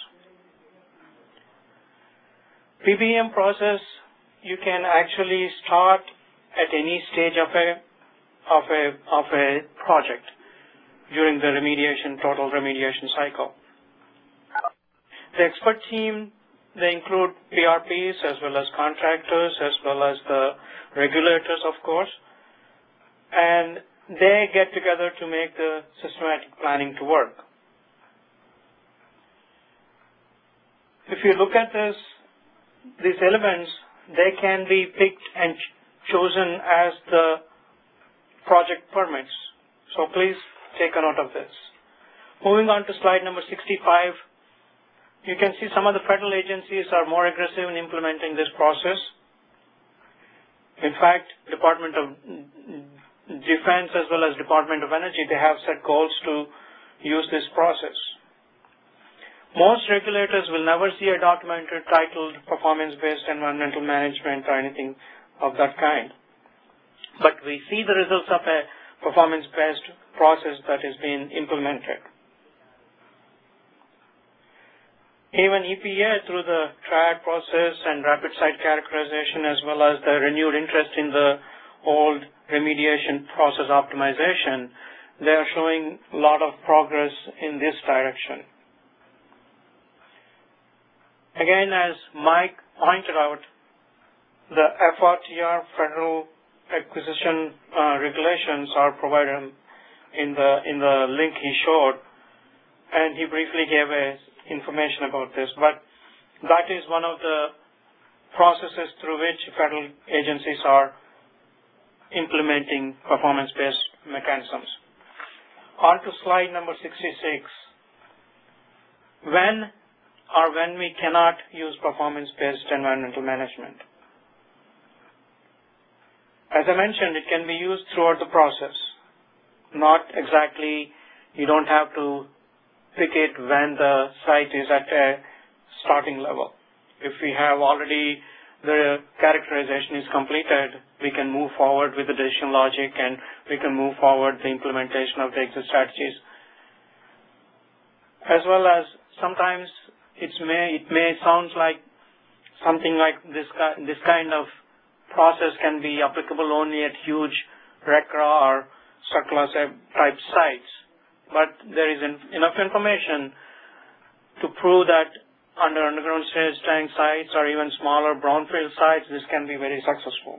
P B M process, you can actually start at any stage of a of a of a project during the remediation, total remediation cycle. The expert team they include P R Ps as well as contractors as well as the regulators, of course, and they get together to make the systematic planning to work. If you look at this, these elements, they can be picked and ch chosen as the project permits. So please take a note of this. Moving on to slide number sixty-five, you can see some of the federal agencies are more aggressive in implementing this process. In fact, Department of Defense as well as Department of Energy, they have set goals to use this process. Most regulators will never see a document titled performance-based environmental management or anything of that kind. But we see the results of a performance-based process that is being implemented. Even E P A, through the triad process and rapid site characterization, as well as the renewed interest in the old remediation process optimization, they are showing a lot of progress in this direction. Again, as Mike pointed out, the F R T R Federal Acquisition uh, regulations are provided in the in the link he showed, and he briefly gave a information about this, but that is one of the processes through which federal agencies are implementing performance-based mechanisms. On to slide number sixty-six. When or when we cannot use performance-based environmental management. As I mentioned, it can be used throughout the process. Not exactly, you don't have to pick it when the site is at a starting level. If we have already the characterization is completed, we can move forward with the decision logic and we can move forward the implementation of the exit strategies. As well as sometimes it's may, it may sound like something like this, this kind of process can be applicable only at huge R C R A or STRUCLA type sites. But there is enough information to prove that under underground stage tank sites or even smaller brownfield sites, this can be very successful.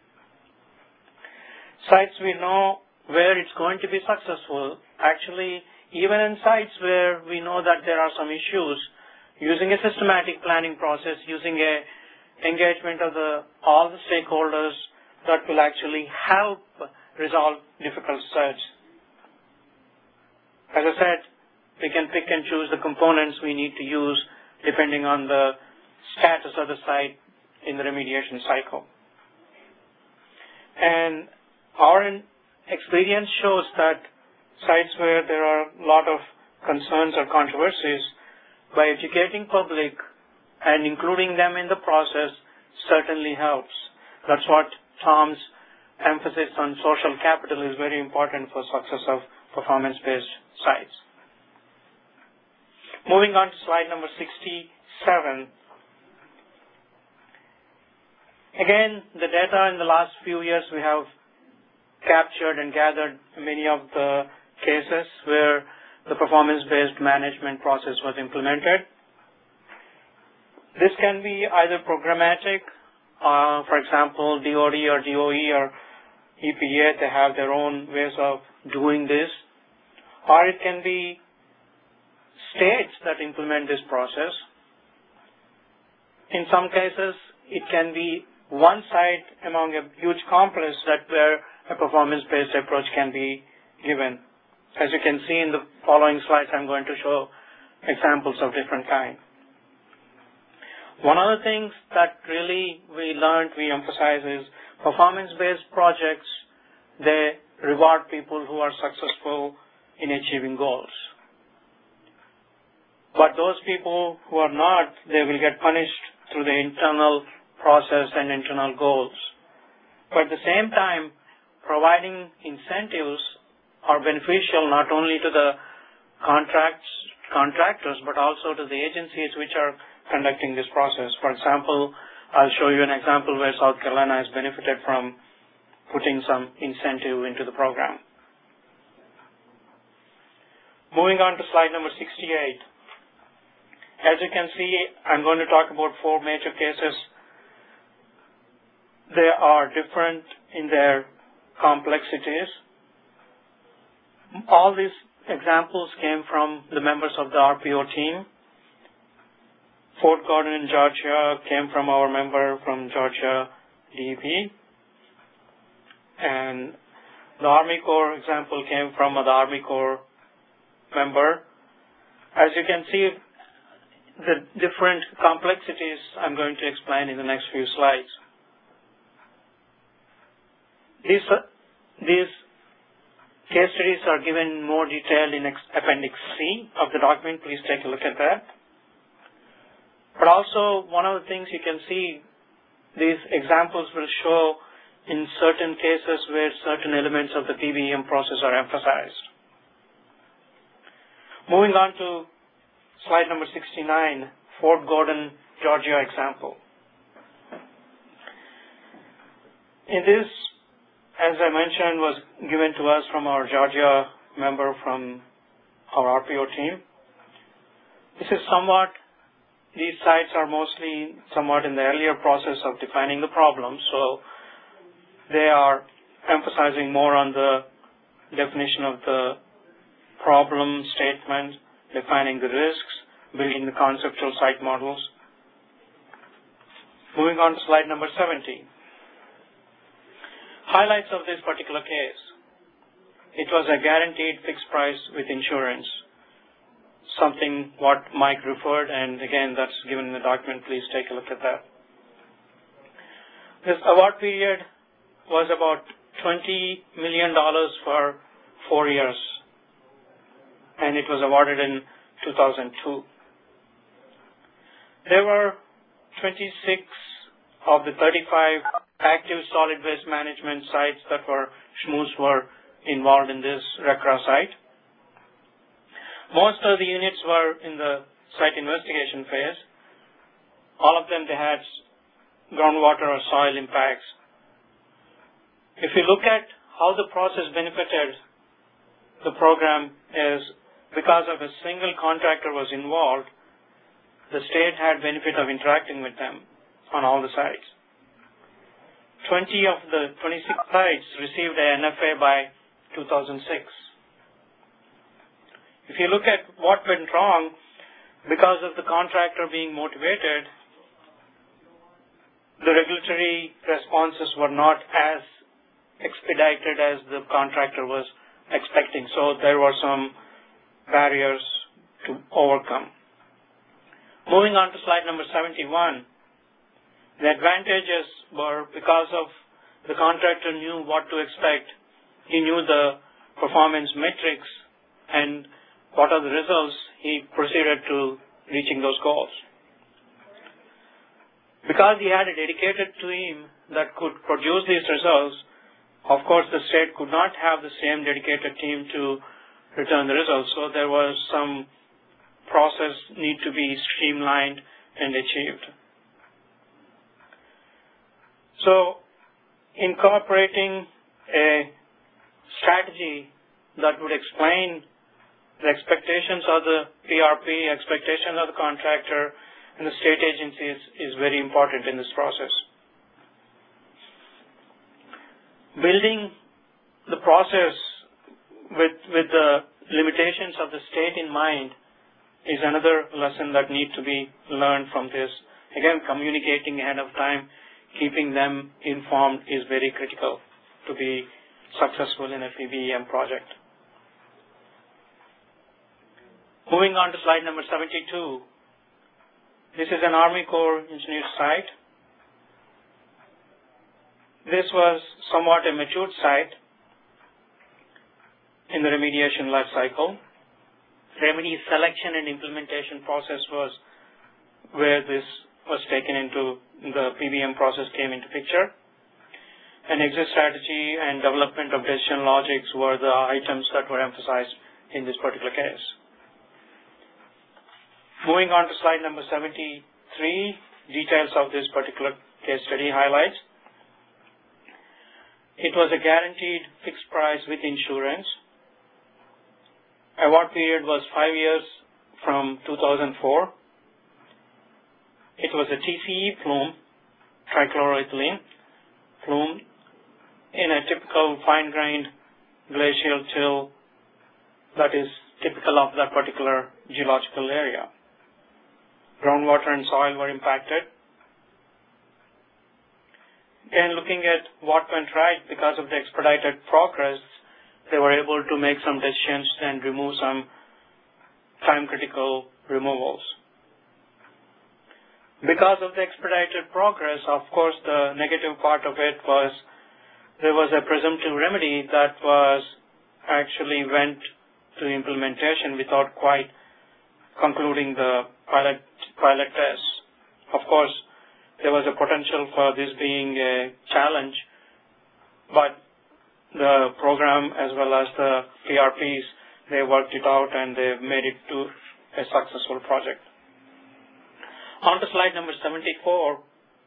Sites we know where it's going to be successful, actually, even in sites where we know that there are some issues, using a systematic planning process, using a engagement of the, all the stakeholders, that will actually help resolve difficult sites. As I said, we can pick and choose the components we need to use depending on the status of the site in the remediation cycle. And our experience shows that sites where there are a lot of concerns or controversies, by educating public and including them in the process certainly helps. That's what Tom's emphasis on social capital is very important for success of performance-based sites. Moving on to slide number sixty-seven. Again, the data in the last few years we have captured and gathered many of the cases where the performance-based management process was implemented. This can be either programmatic, uh, for example, D O D or D O E or E P A, they have their own ways of doing this, or it can be states that implement this process. In some cases, it can be one site among a huge complex that where a performance-based approach can be given. As you can see in the following slides, I'm going to show examples of different kinds. One of the things that really we learned, we emphasize is performance-based projects, they reward people who are successful in achieving goals. But those people who are not, they will get punished through the internal process and internal goals. But at the same time, providing incentives are beneficial not only to the contracts, contractors, but also to the agencies which are conducting this process. For example, I'll show you an example where South Carolina has benefited from putting some incentive into the program. Moving on to slide number sixty-eight. As you can see, I'm going to talk about four major cases. They are different in their complexities. All these examples came from the members of the R P O team. Fort Gordon in Georgia came from our member from Georgia D E P. And the Army Corps example came from the Army Corps member. As you can see, the different complexities I'm going to explain in the next few slides. These, uh, these case studies are given in more detail in Appendix C of the document. Please take a look at that. But also, one of the things you can see, these examples will show in certain cases where certain elements of the P B E M process are emphasized. Moving on to slide number sixty-nine, Fort Gordon, Georgia example. In this, as I mentioned, was given to us from our Georgia member from our R P O team. This is somewhat, these sites are mostly somewhat in the earlier process of defining the problem, so they are emphasizing more on the definition of the problem statement, defining the risks, building the conceptual site models. Moving on to slide number seventy. Highlights of this particular case. It was a guaranteed fixed price with insurance, something what Mike referred, and again, that's given in the document. Please take a look at that. This award period was about twenty million dollars for four years, and it was awarded in two thousand two. There were twenty-six of the thirty-five active solid waste management sites that were S M Us were involved in this RCRA site. Most of the units were in the site investigation phase. All of them, they had groundwater or soil impacts. If you look at how the process benefited the program is because of a single contractor was involved, the state had benefit of interacting with them on all the sites. twenty of the twenty-six sites received a N F A by two thousand six. If you look at what went wrong, because of the contractor being motivated, the regulatory responses were not as expedited as the contractor was expecting. So there were some barriers to overcome. Moving on to slide number seventy-one, the advantages were because of the contractor knew what to expect. He knew the performance metrics and what are the results. He proceeded to reaching those goals. Because he had a dedicated team that could produce these results, of course, the state could not have the same dedicated team to return the results, so there was some process need to be streamlined and achieved. So, incorporating a strategy that would explain the expectations of the P R P, expectations of the contractor, and the state agencies is very important in this process. Building the process with, with the limitations of the state in mind is another lesson that needs to be learned from this. Again, communicating ahead of time, keeping them informed is very critical to be successful in a P B E M project. Moving on to slide number seventy-two. This is an Army Corps engineer site. This was somewhat a matured site in the remediation life cycle. Remedy selection and implementation process was where this was taken into the P B M process came into picture. And exit strategy and development of decision logics were the items that were emphasized in this particular case. Moving on to slide number seventy-three, details of this particular case study highlights. It was a guaranteed fixed price with insurance. Award period was five years from two thousand four it was a T C E plume, trichloroethylene plume, in a typical fine-grained glacial till that is typical of that particular geological area. Groundwater and soil were impacted. Again, looking at what went right, because of the expedited progress, they were able to make some decisions and remove some time-critical removals. Because of the expedited progress, of course, the negative part of it was there was a presumptive remedy that was actually went to implementation without quite concluding the pilot, pilot tests. Of course, there was a potential for this being a challenge, but the program as well as the P R Ps, they worked it out and they made it to a successful project. On to slide number seventy-four.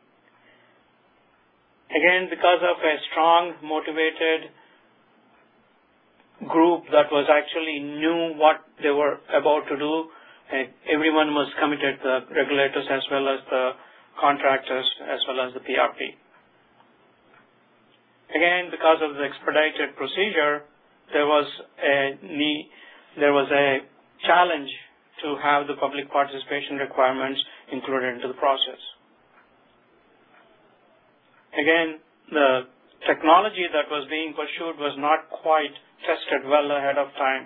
Again, because of a strong, motivated group that was actually knew what they were about to do, and everyone was committed, the regulators as well as the contractors as well as the P R P. Again, because of the expedited procedure, there was a need, there was a challenge to have the public participation requirements included into the process. Again, the technology that was being pursued was not quite tested well ahead of time.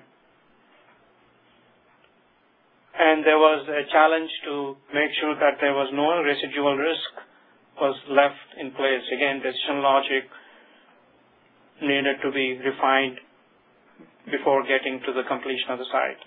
And there was a challenge to make sure that there was no residual risk was left in place. Again, decision logic needed to be refined before getting to the completion of the site.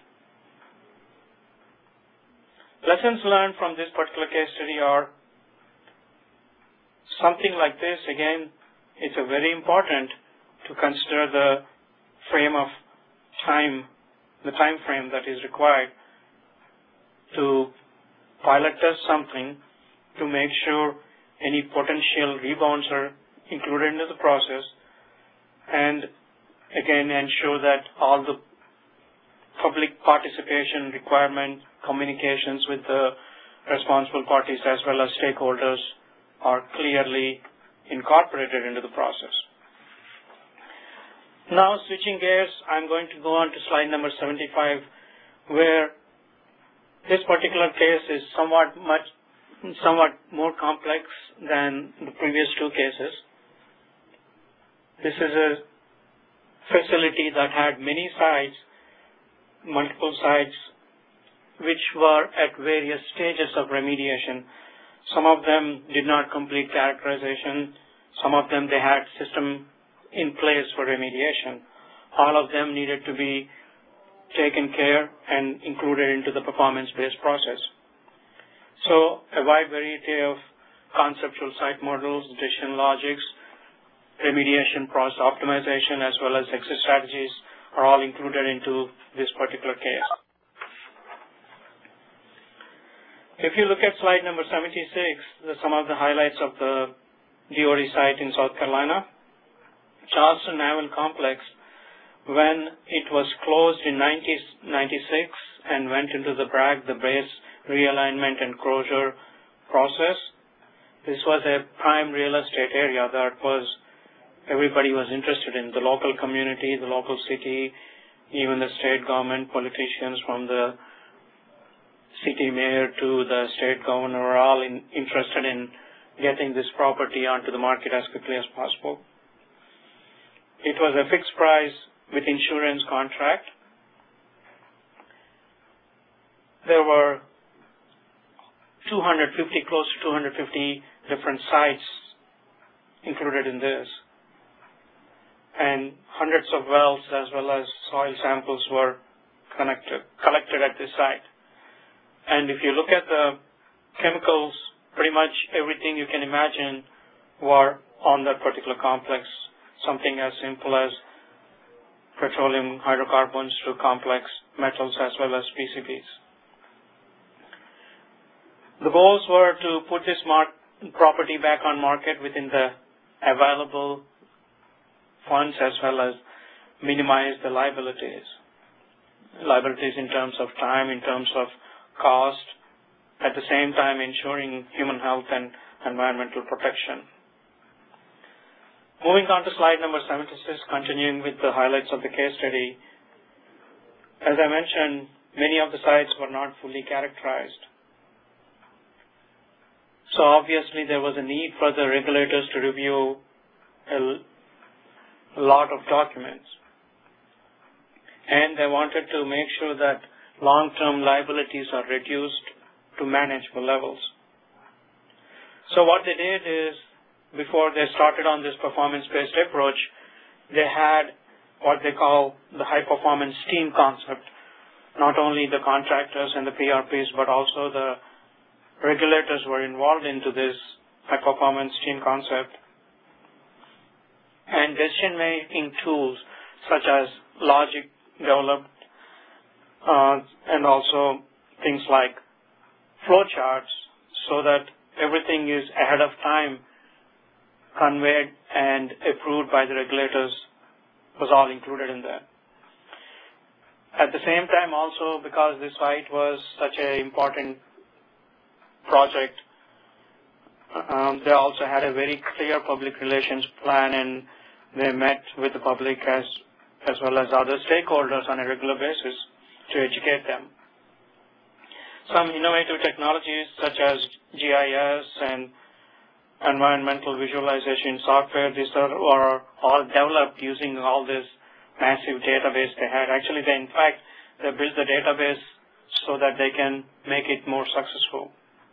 Lessons learned from this particular case study are something like this. Again, it's a very important to consider the frame of time, the time frame that is required to pilot test something to make sure any potential rebounds are included into the process, and again ensure that all the public participation requirement communications with the responsible parties as well as stakeholders are clearly incorporated into the process. Now, switching gears, I'm going to go on to slide number seventy-five, where this particular case is somewhat much, somewhat more complex than the previous two cases. This is a facility that had many sites, multiple sites, which were at various stages of remediation. Some of them did not complete characterization. Some of them, they had system in place for remediation. All of them needed to be taken care and included into the performance-based process. So a wide variety of conceptual site models, decision logics, remediation process optimization, as well as exit strategies are all included into this particular case. If you look at slide number seventy-six, some of the highlights of the D O R site in South Carolina. Charleston Naval Complex, when it was closed in nineteen ninety-six and went into the BRAG, the base realignment and closure process, this was a prime real estate area that was everybody was interested in. The local community, the local city, even the state government, politicians from the city mayor to the state governor are all in, interested in getting this property onto the market as quickly as possible. It was a fixed price with insurance contract. There were two hundred fifty, close to two hundred fifty different sites included in this. And hundreds of wells as well as soil samples were connected, collected at this site. And if you look at the chemicals, pretty much everything you can imagine were on that particular complex, something as simple as petroleum hydrocarbons to complex metals as well as P C Bs. The goals were to put this property back on market within the available funds as well as minimize the liabilities. Liabilities in terms of time, in terms of cost, at the same time ensuring human health and environmental protection. Moving on to slide number seventy-six, continuing with the highlights of the case study. As I mentioned, many of the sites were not fully characterized. So obviously there was a need for the regulators to review a lot of documents. And they wanted to make sure that long-term liabilities are reduced to manageable levels. So what they did is, before they started on this performance-based approach, they had what they call the high-performance team concept. Not only the contractors and the P R Ps, but also the regulators were involved into this high-performance team concept. And decision-making tools such as logic developed, uh, and also things like flowcharts, so that everything is ahead of time conveyed and approved by the regulators, was all included in that. At the same time also, because this site was such an important project, um, they also had a very clear public relations plan, and they met with the public as, as well as other stakeholders on a regular basis to educate them. Some innovative technologies such as G I S and environmental visualization software, these are, are all developed using all this massive database they had. Actually, they, in fact, they built the database so that they can make it more successful.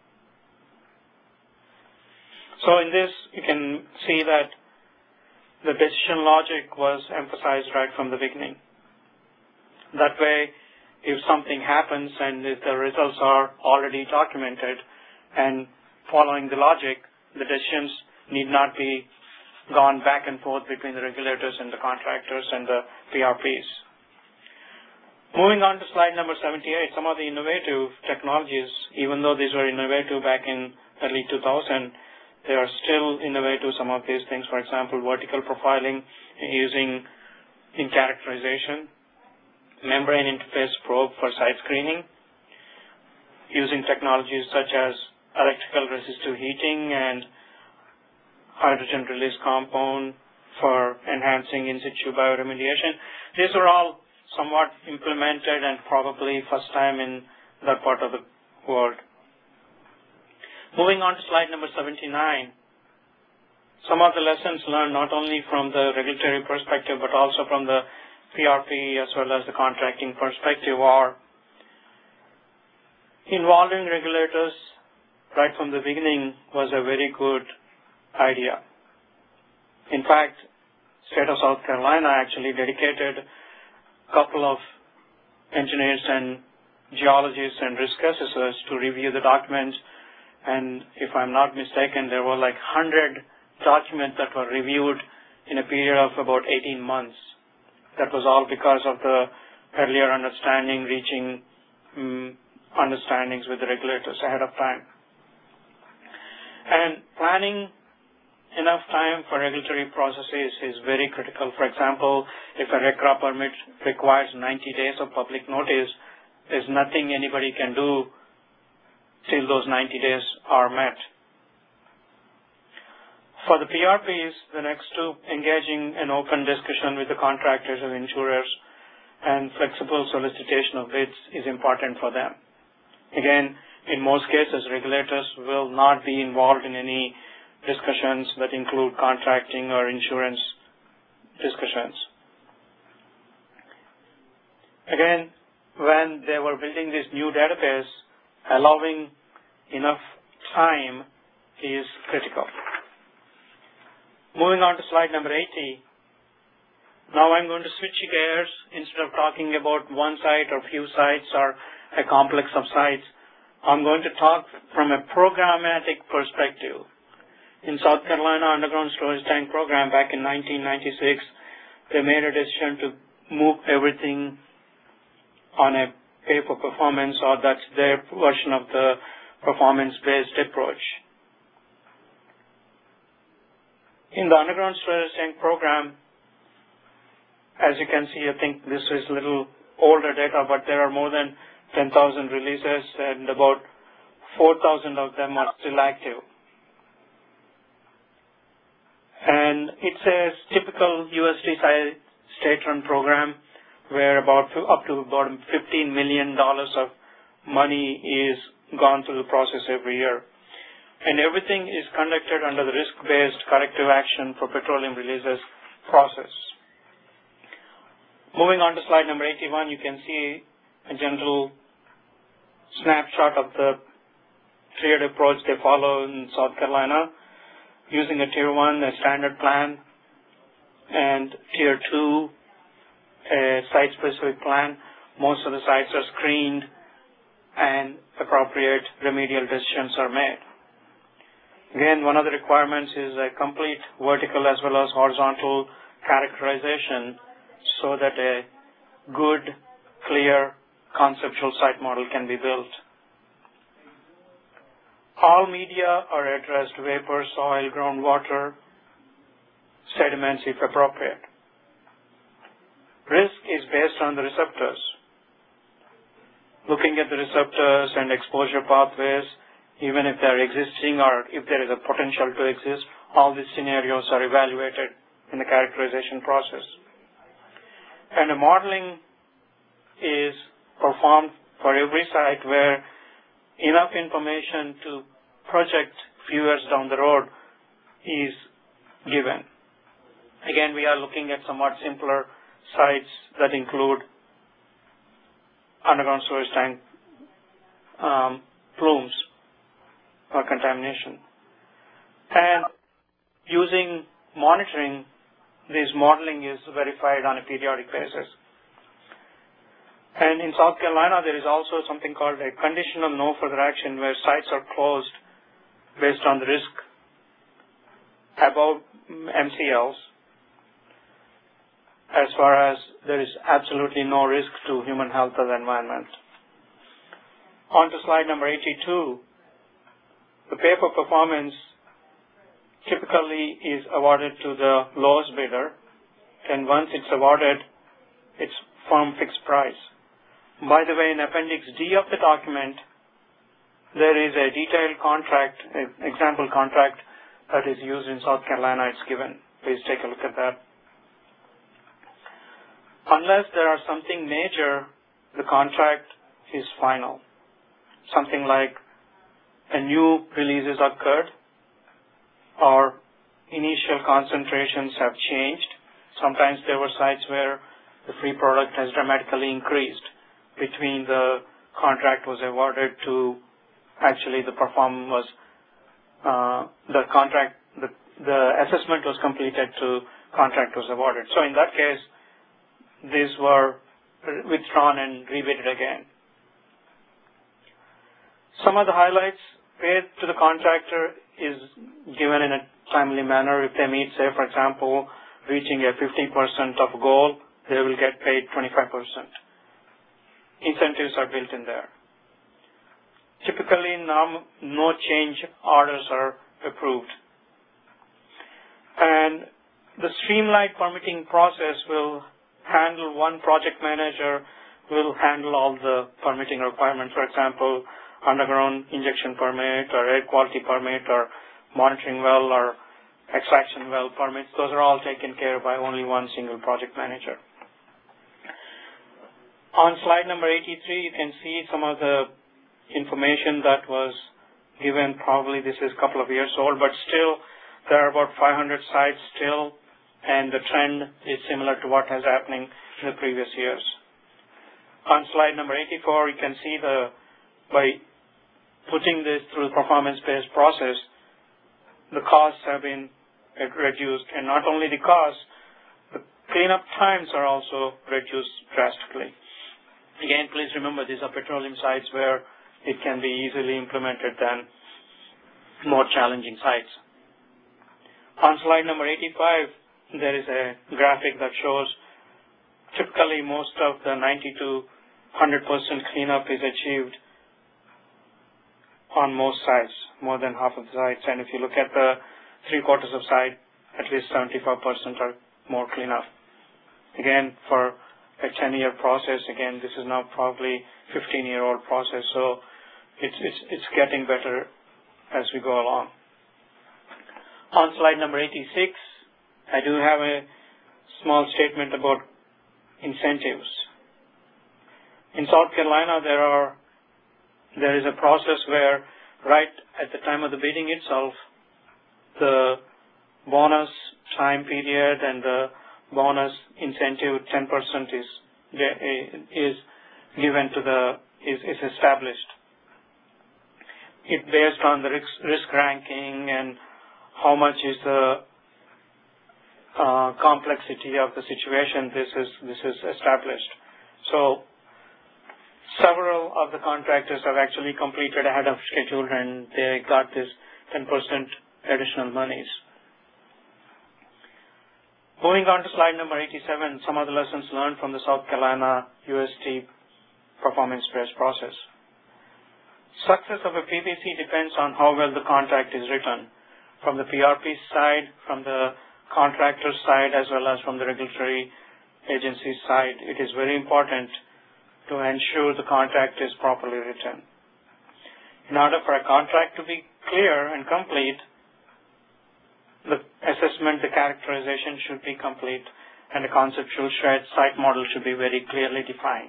So in this, you can see that the decision logic was emphasized right from the beginning. That way, if something happens and if the results are already documented and following the logic, the decisions need not be gone back and forth between the regulators and the contractors and the P R Ps. Moving on to slide number seventy-eight, some of the innovative technologies, even though these were innovative back in early two thousand, they are still innovative, some of these things. For example, vertical profiling using in characterization, membrane interface probe for site screening, using technologies such as electrical resistive heating and hydrogen release compound for enhancing in situ bioremediation. These are all somewhat implemented and probably first time in that part of the world. Moving on to slide number seventy-nine, some of the lessons learned not only from the regulatory perspective but also from the P R P as well as the contracting perspective are involving regulators right from the beginning was a very good idea. In fact, State of South Carolina actually dedicated a couple of engineers and geologists and risk assessors to review the documents, and if I'm not mistaken, there were like one hundred documents that were reviewed in a period of about eighteen months. That was all because of the earlier understanding, reaching um, understandings with the regulators ahead of time. And planning enough time for regulatory processes is very critical. For example, if a RCRA permit requires ninety days of public notice, there's nothing anybody can do till those ninety days are met. For the P R Ps, the next two, engaging an open discussion with the contractors and insurers and flexible solicitation of bids is important for them. Again, in most cases, regulators will not be involved in any discussions that include contracting or insurance discussions. Again, when they were building this new database, allowing enough time is critical. Moving on to slide number eighty. Now I'm going to switch gears. Instead of talking about one site or few sites or a complex of sites, I'm going to talk from a programmatic perspective. In South Carolina Underground Storage Tank Program back in nineteen ninety-six, they made a decision to move everything on a pay-for-performance, or that's their version of the performance-based approach. In the Underground Storage Tank Program, as you can see, I think this is a little older data, but there are more than ten thousand releases and about four thousand of them are still active. And it's a typical U S D state-run program where about up to about fifteen million dollars of money is gone through the process every year. And everything is conducted under the risk-based corrective action for petroleum releases process. Moving on to slide number eighty-one, you can see a general snapshot of the tiered approach they follow in South Carolina, using a tier one, a standard plan, and tier two, a site-specific plan. Most of the sites are screened and appropriate remedial decisions are made. Again, one of the requirements is a complete vertical as well as horizontal characterization so that a good, clear, conceptual site model can be built. All media are addressed: vapor, soil, groundwater, sediments if appropriate. Risk is based on the receptors. Looking at the receptors and exposure pathways, even if they're existing or if there is a potential to exist, all these scenarios are evaluated in the characterization process. And the modeling is performed for every site where enough information to project few years down the road is given. Again, we are looking at somewhat simpler sites that include underground storage tank um, plumes or contamination. And using monitoring, this modeling is verified on a periodic basis. And in South Carolina, there is also something called a conditional no further action, where sites are closed based on the risk above M C Ls, as far as there is absolutely no risk to human health or the environment. On to slide number eighty-two. The pay for performance typically is awarded to the lowest bidder, and once it's awarded, it's firm fixed price. By the way, in Appendix D of the document, there is a detailed contract, an example contract that is used in South Carolina. It's given. Please take a look at that. Unless there are something major, the contract is final. Something like a new releases occurred or initial concentrations have changed. Sometimes there were sites where the free product has dramatically increased between the contract was awarded to actually the perform was uh, the contract the, the assessment was completed to contract was awarded. So in that case, these were withdrawn and rebid again. Some of the highlights: paid to the contractor is given in a timely manner. If they meet, say, for example, reaching a fifty percent of goal, they will get paid twenty-five percent. Incentives are built in there. Typically, no, no change orders are approved. And the streamlined permitting process will handle one project manager will handle all the permitting requirements. For example, underground injection permit or air quality permit or monitoring well or extraction well permits. Those are all taken care of by only one single project manager. On slide number eighty-three, you can see some of the information that was given. Probably this is a couple of years old, but still there are about five hundred sites still, and the trend is similar to what has happening in the previous years. On slide number eighty-four, you can see the by putting this through the performance-based process, the costs have been reduced, and not only the costs, the cleanup times are also reduced drastically. Again, please remember these are petroleum sites where it can be easily implemented than more challenging sites. On slide number eighty-five, there is a graphic that shows typically most of the ninety to one hundred percent cleanup is achieved on most sites, more than half of the sites. And if you look at the three quarters of site, at least seventy-five percent are more cleanup. Again, for a ten-year process, again, this is now probably fifteen-year-old process. So it's, it's, it's getting better as we go along. On slide number eighty-six, I do have a small statement about incentives. In South Carolina, there are there is a process where right at the time of the bidding itself, the bonus time period and the bonus incentive ten percent is is given to the is, is established. It's based on the risk, risk ranking and how much is the uh, complexity of the situation. This is this is established. So several of the contractors have actually completed ahead of schedule, and they got this ten percent additional monies. Moving on to slide number eighty-seven, some of the lessons learned from the South Carolina U S T performance-based process. Success of a P B C depends on how well the contract is written, from the P R P side, from the contractor side, as well as from the regulatory agency side. It is very important to ensure the contract is properly written. In order for a contract to be clear and complete, the assessment, the characterization should be complete, and the conceptual shared site model should be very clearly defined.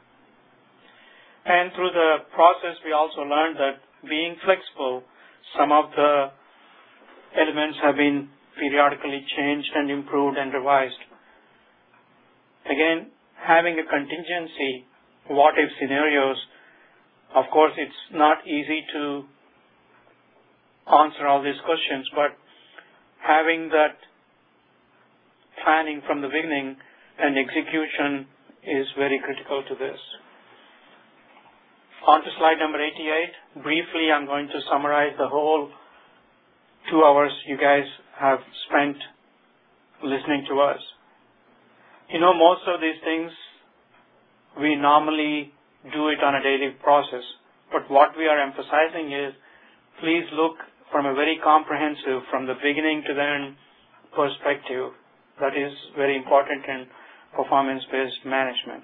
And through the process, we also learned that being flexible, some of the elements have been periodically changed and improved and revised. Again, having a contingency, what-if scenarios, of course, it's not easy to answer all these questions, but having that planning from the beginning and execution is very critical to this. On to slide number eighty-eight. Briefly, I'm going to summarize the whole two hours you guys have spent listening to us. You know, most of these things we normally do it on a daily process, but what we are emphasizing is please look from a very comprehensive, from the beginning to the end perspective. That is very important in performance-based management.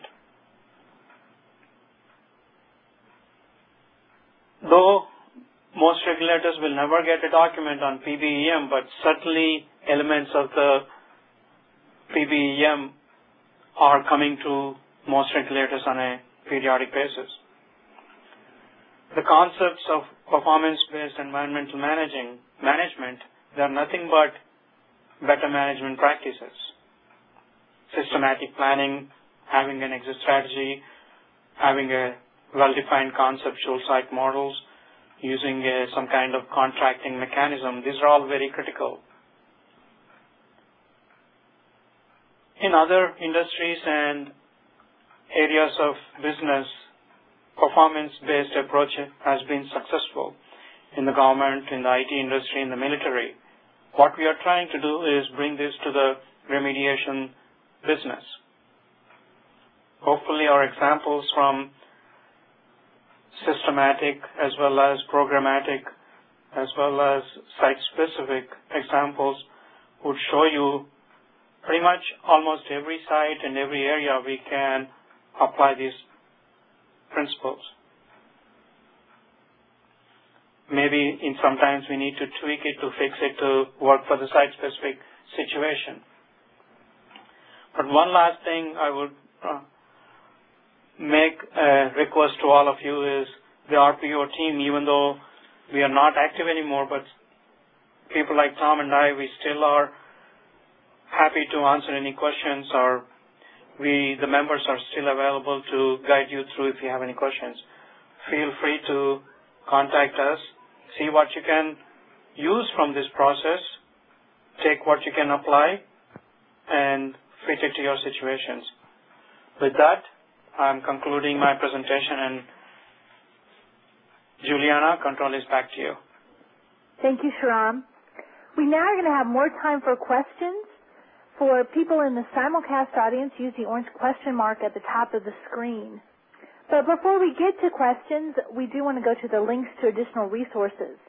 Though most regulators will never get a document on P B E M, but certainly elements of the P B E M are coming to most regulators on a periodic basis. The concepts of performance-based environmental managing, management, they are nothing but better management practices. Systematic planning, having an exit strategy, having a well-defined conceptual site models, using uh, some kind of contracting mechanism. These are all very critical. In other industries and areas of business, performance-based approach has been successful in the government, in the I T industry, in the military. What we are trying to do is bring this to the remediation business. Hopefully our examples from systematic as well as programmatic as well as site-specific examples would show you pretty much almost every site and every area we can apply these principles. Maybe in sometimes we need to tweak it to fix it to work for the site-specific situation. But one last thing I would uh, make a request to all of you is the R P O team, even though we are not active anymore, but people like Tom and I, we still are happy to answer any questions, or we, the members are still available to guide you through if you have any questions. Feel free to contact us, see what you can use from this process, take what you can apply, and fit it to your situations. With that, I'm concluding my presentation, and Juliana, control is back to you. Thank you, Shahram. We now are going to have more time for questions. For people in the simulcast audience, use the orange question mark at the top of the screen. But before we get to questions, we do want to go to the links to additional resources.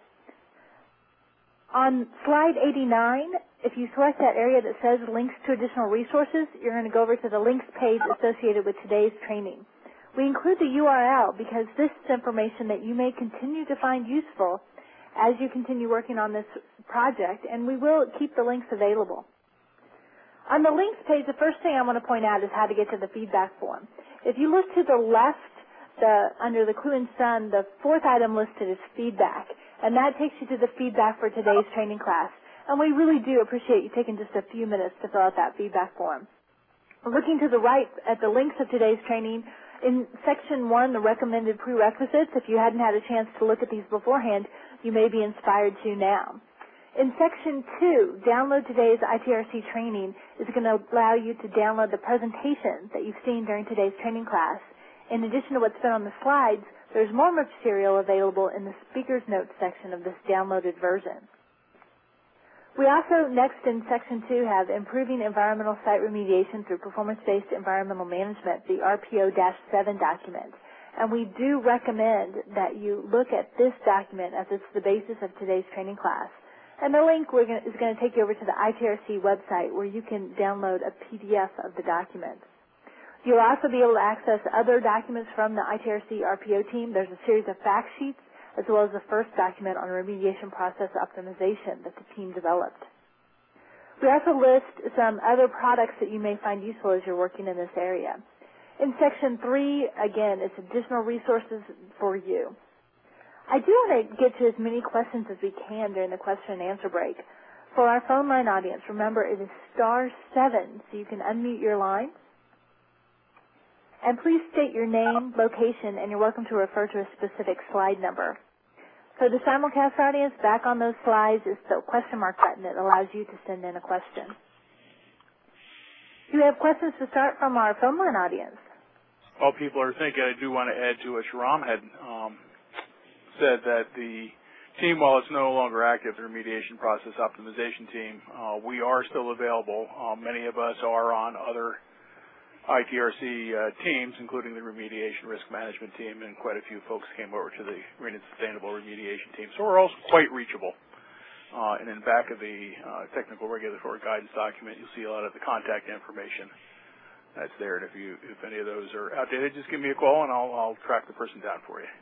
On slide eighty-nine, if you select that area that says links to additional resources, you're going to go over to the links page associated with today's training. We include the U R L because this is information that you may continue to find useful as you continue working on this project, and we will keep the links available. On the links page, the first thing I want to point out is how to get to the feedback form. If you look to the left, the, under the Clue and Sun, the fourth item listed is feedback, and that takes you to the feedback for today's training class. And we really do appreciate you taking just a few minutes to fill out that feedback form. Looking to the right at the links of today's training, in section one, the recommended prerequisites, if you hadn't had a chance to look at these beforehand, you may be inspired to now. In section two, download today's I T R C training is going to allow you to download the presentation that you've seen during today's training class. In addition to what's been on the slides, there's more material available in the speaker's notes section of this downloaded version. We also, next in section two, have improving environmental site remediation through performance-based environmental management, the R P O seven document. And we do recommend that you look at this document as it's the basis of today's training class. And the link we're gonna, is going to take you over to the I T R C website where you can download a P D F of the document. You'll also be able to access other documents from the I T R C R P O team. There's a series of fact sheets as well as the first document on remediation process optimization that the team developed. We also list some other products that you may find useful as you're working in this area. In section three, again, it's additional resources for you. I do want to get to as many questions as we can during the question and answer break. For our phone line audience, remember it is star seven, so you can unmute your line. And please state your name, location, and you're welcome to refer to a specific slide number. For the simulcast audience, back on those slides is the question mark button that allows you to send in a question. Do we have questions to start from our phone line audience? While people are thinking, I do want to add to what Shahram had um, said that the team, while it's no longer active, the remediation process optimization team, uh, we are still available. Um, many of us are on other I T R C uh, teams, including the remediation risk management team, and quite a few folks came over to the Green and Sustainable Remediation team. So we're also quite reachable. Uh, and in the back of the uh, technical regulatory guidance document, you'll see a lot of the contact information that's there. And if you, if any of those are outdated, just give me a call and I'll, I'll track the person down for you.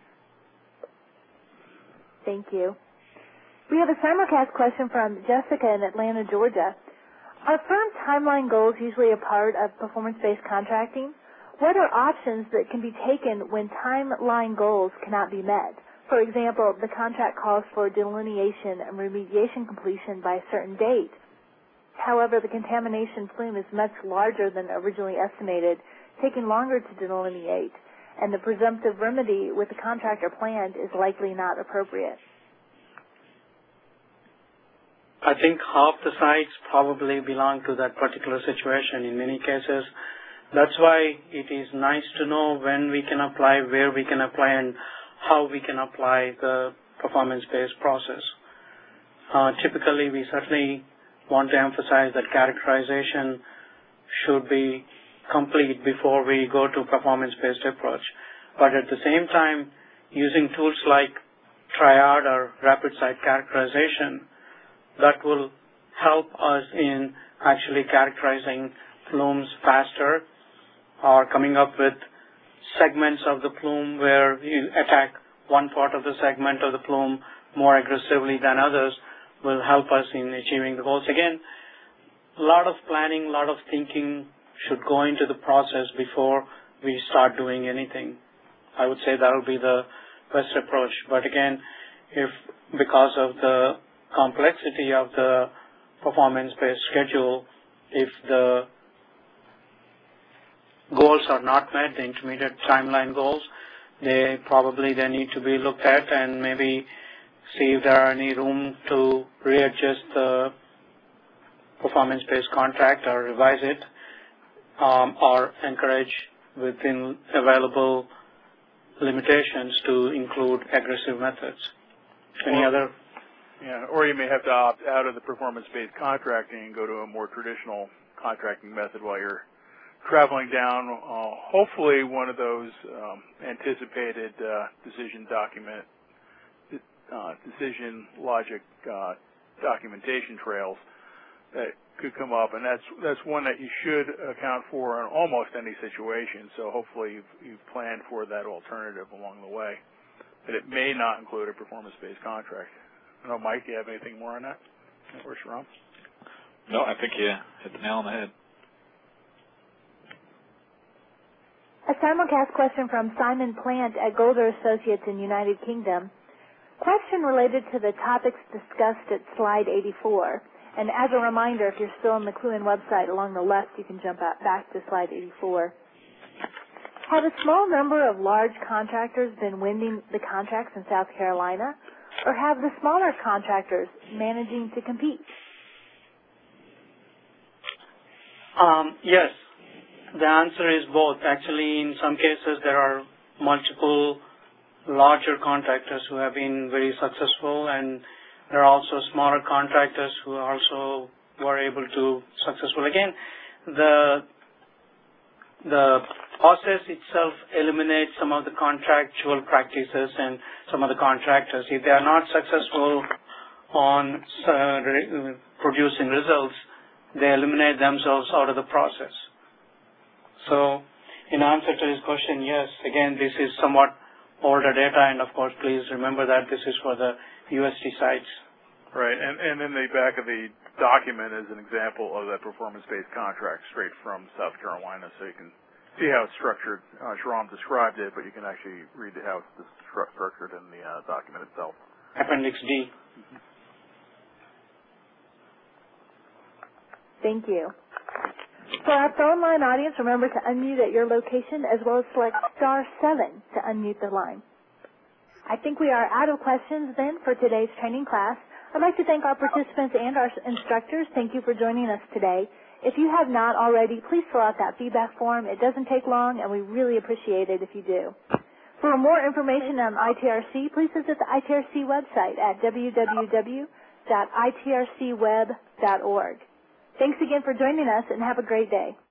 Thank you. We have a simulcast question from Jessica in Atlanta, Georgia. Are firm timeline goals usually a part of performance-based contracting? What are options that can be taken when timeline goals cannot be met? For example, the contract calls for delineation and remediation completion by a certain date. However, the contamination plume is much larger than originally estimated, taking longer to delineate, and the presumptive remedy with the contractor planned is likely not appropriate. I think half the sites probably belong to that particular situation in many cases. That's why it is nice to know when we can apply, where we can apply, and how we can apply the performance-based process. Uh, typically, we certainly want to emphasize that characterization should be complete before we go to performance-based approach. But at the same time, using tools like Triad or Rapid Site Characterization, that will help us in actually characterizing plumes faster or coming up with segments of the plume where you attack one part of the segment of the plume more aggressively than others will help us in achieving the goals. Again, a lot of planning, a lot of thinking should go into the process before we start doing anything. I would say that will be the best approach. But again, if because of the complexity of the performance-based schedule, if the goals are not met, the intermediate timeline goals, they probably they need to be looked at and maybe see if there are any room to readjust the performance-based contract or revise it, um, or encourage within available limitations to include aggressive methods. Any well, other? Yeah, or you may have to opt out of the performance-based contracting and go to a more traditional contracting method while you're traveling down, uh, hopefully one of those um, anticipated uh, decision document, uh, decision logic uh, documentation trails that could come up, and that's that's one that you should account for in almost any situation. So hopefully you've, you've planned for that alternative along the way. But it may not include a performance-based contract. I don't know, Mike, do you have anything more on that? Or Shahram? No, I think you hit the nail on the head. A simulcast question from Simon Plant at Golder Associates in United Kingdom. Question related to the topics discussed at slide eighty-four. And as a reminder, if you're still on the Cluin website along the left, you can jump out back to slide eighty-four. Have a small number of large contractors been winning the contracts in South Carolina, or have the smaller contractors managing to compete? Um, yes. The answer is both. Actually, in some cases, there are multiple larger contractors who have been very successful, and there are also smaller contractors who also were able to successful. Again, the the process itself eliminates some of the contractual practices and some of the contractors. If they are not successful on uh, re producing results, they eliminate themselves out of the process. So, in answer to his question, yes, again, this is somewhat older data, and of course, please remember that this is for the U S T sites. Right, and, and in the back of the document is an example of that performance-based contract straight from South Carolina, so you can see how it's structured. Uh, Shahram described it, but you can actually read how it's structured in the uh, document itself. Appendix D. Mm-hmm. Thank you. For our phone line audience, remember to unmute at your location as well as select star seven to unmute the line. I think we are out of questions then for today's training class. I'd like to thank our participants and our instructors. Thank you for joining us today. If you have not already, please fill out that feedback form. It doesn't take long, and we really appreciate it if you do. For more information on I T R C, please visit the I T R C website at w w w dot i t r c web dot org. Thanks again for joining us, and have a great day.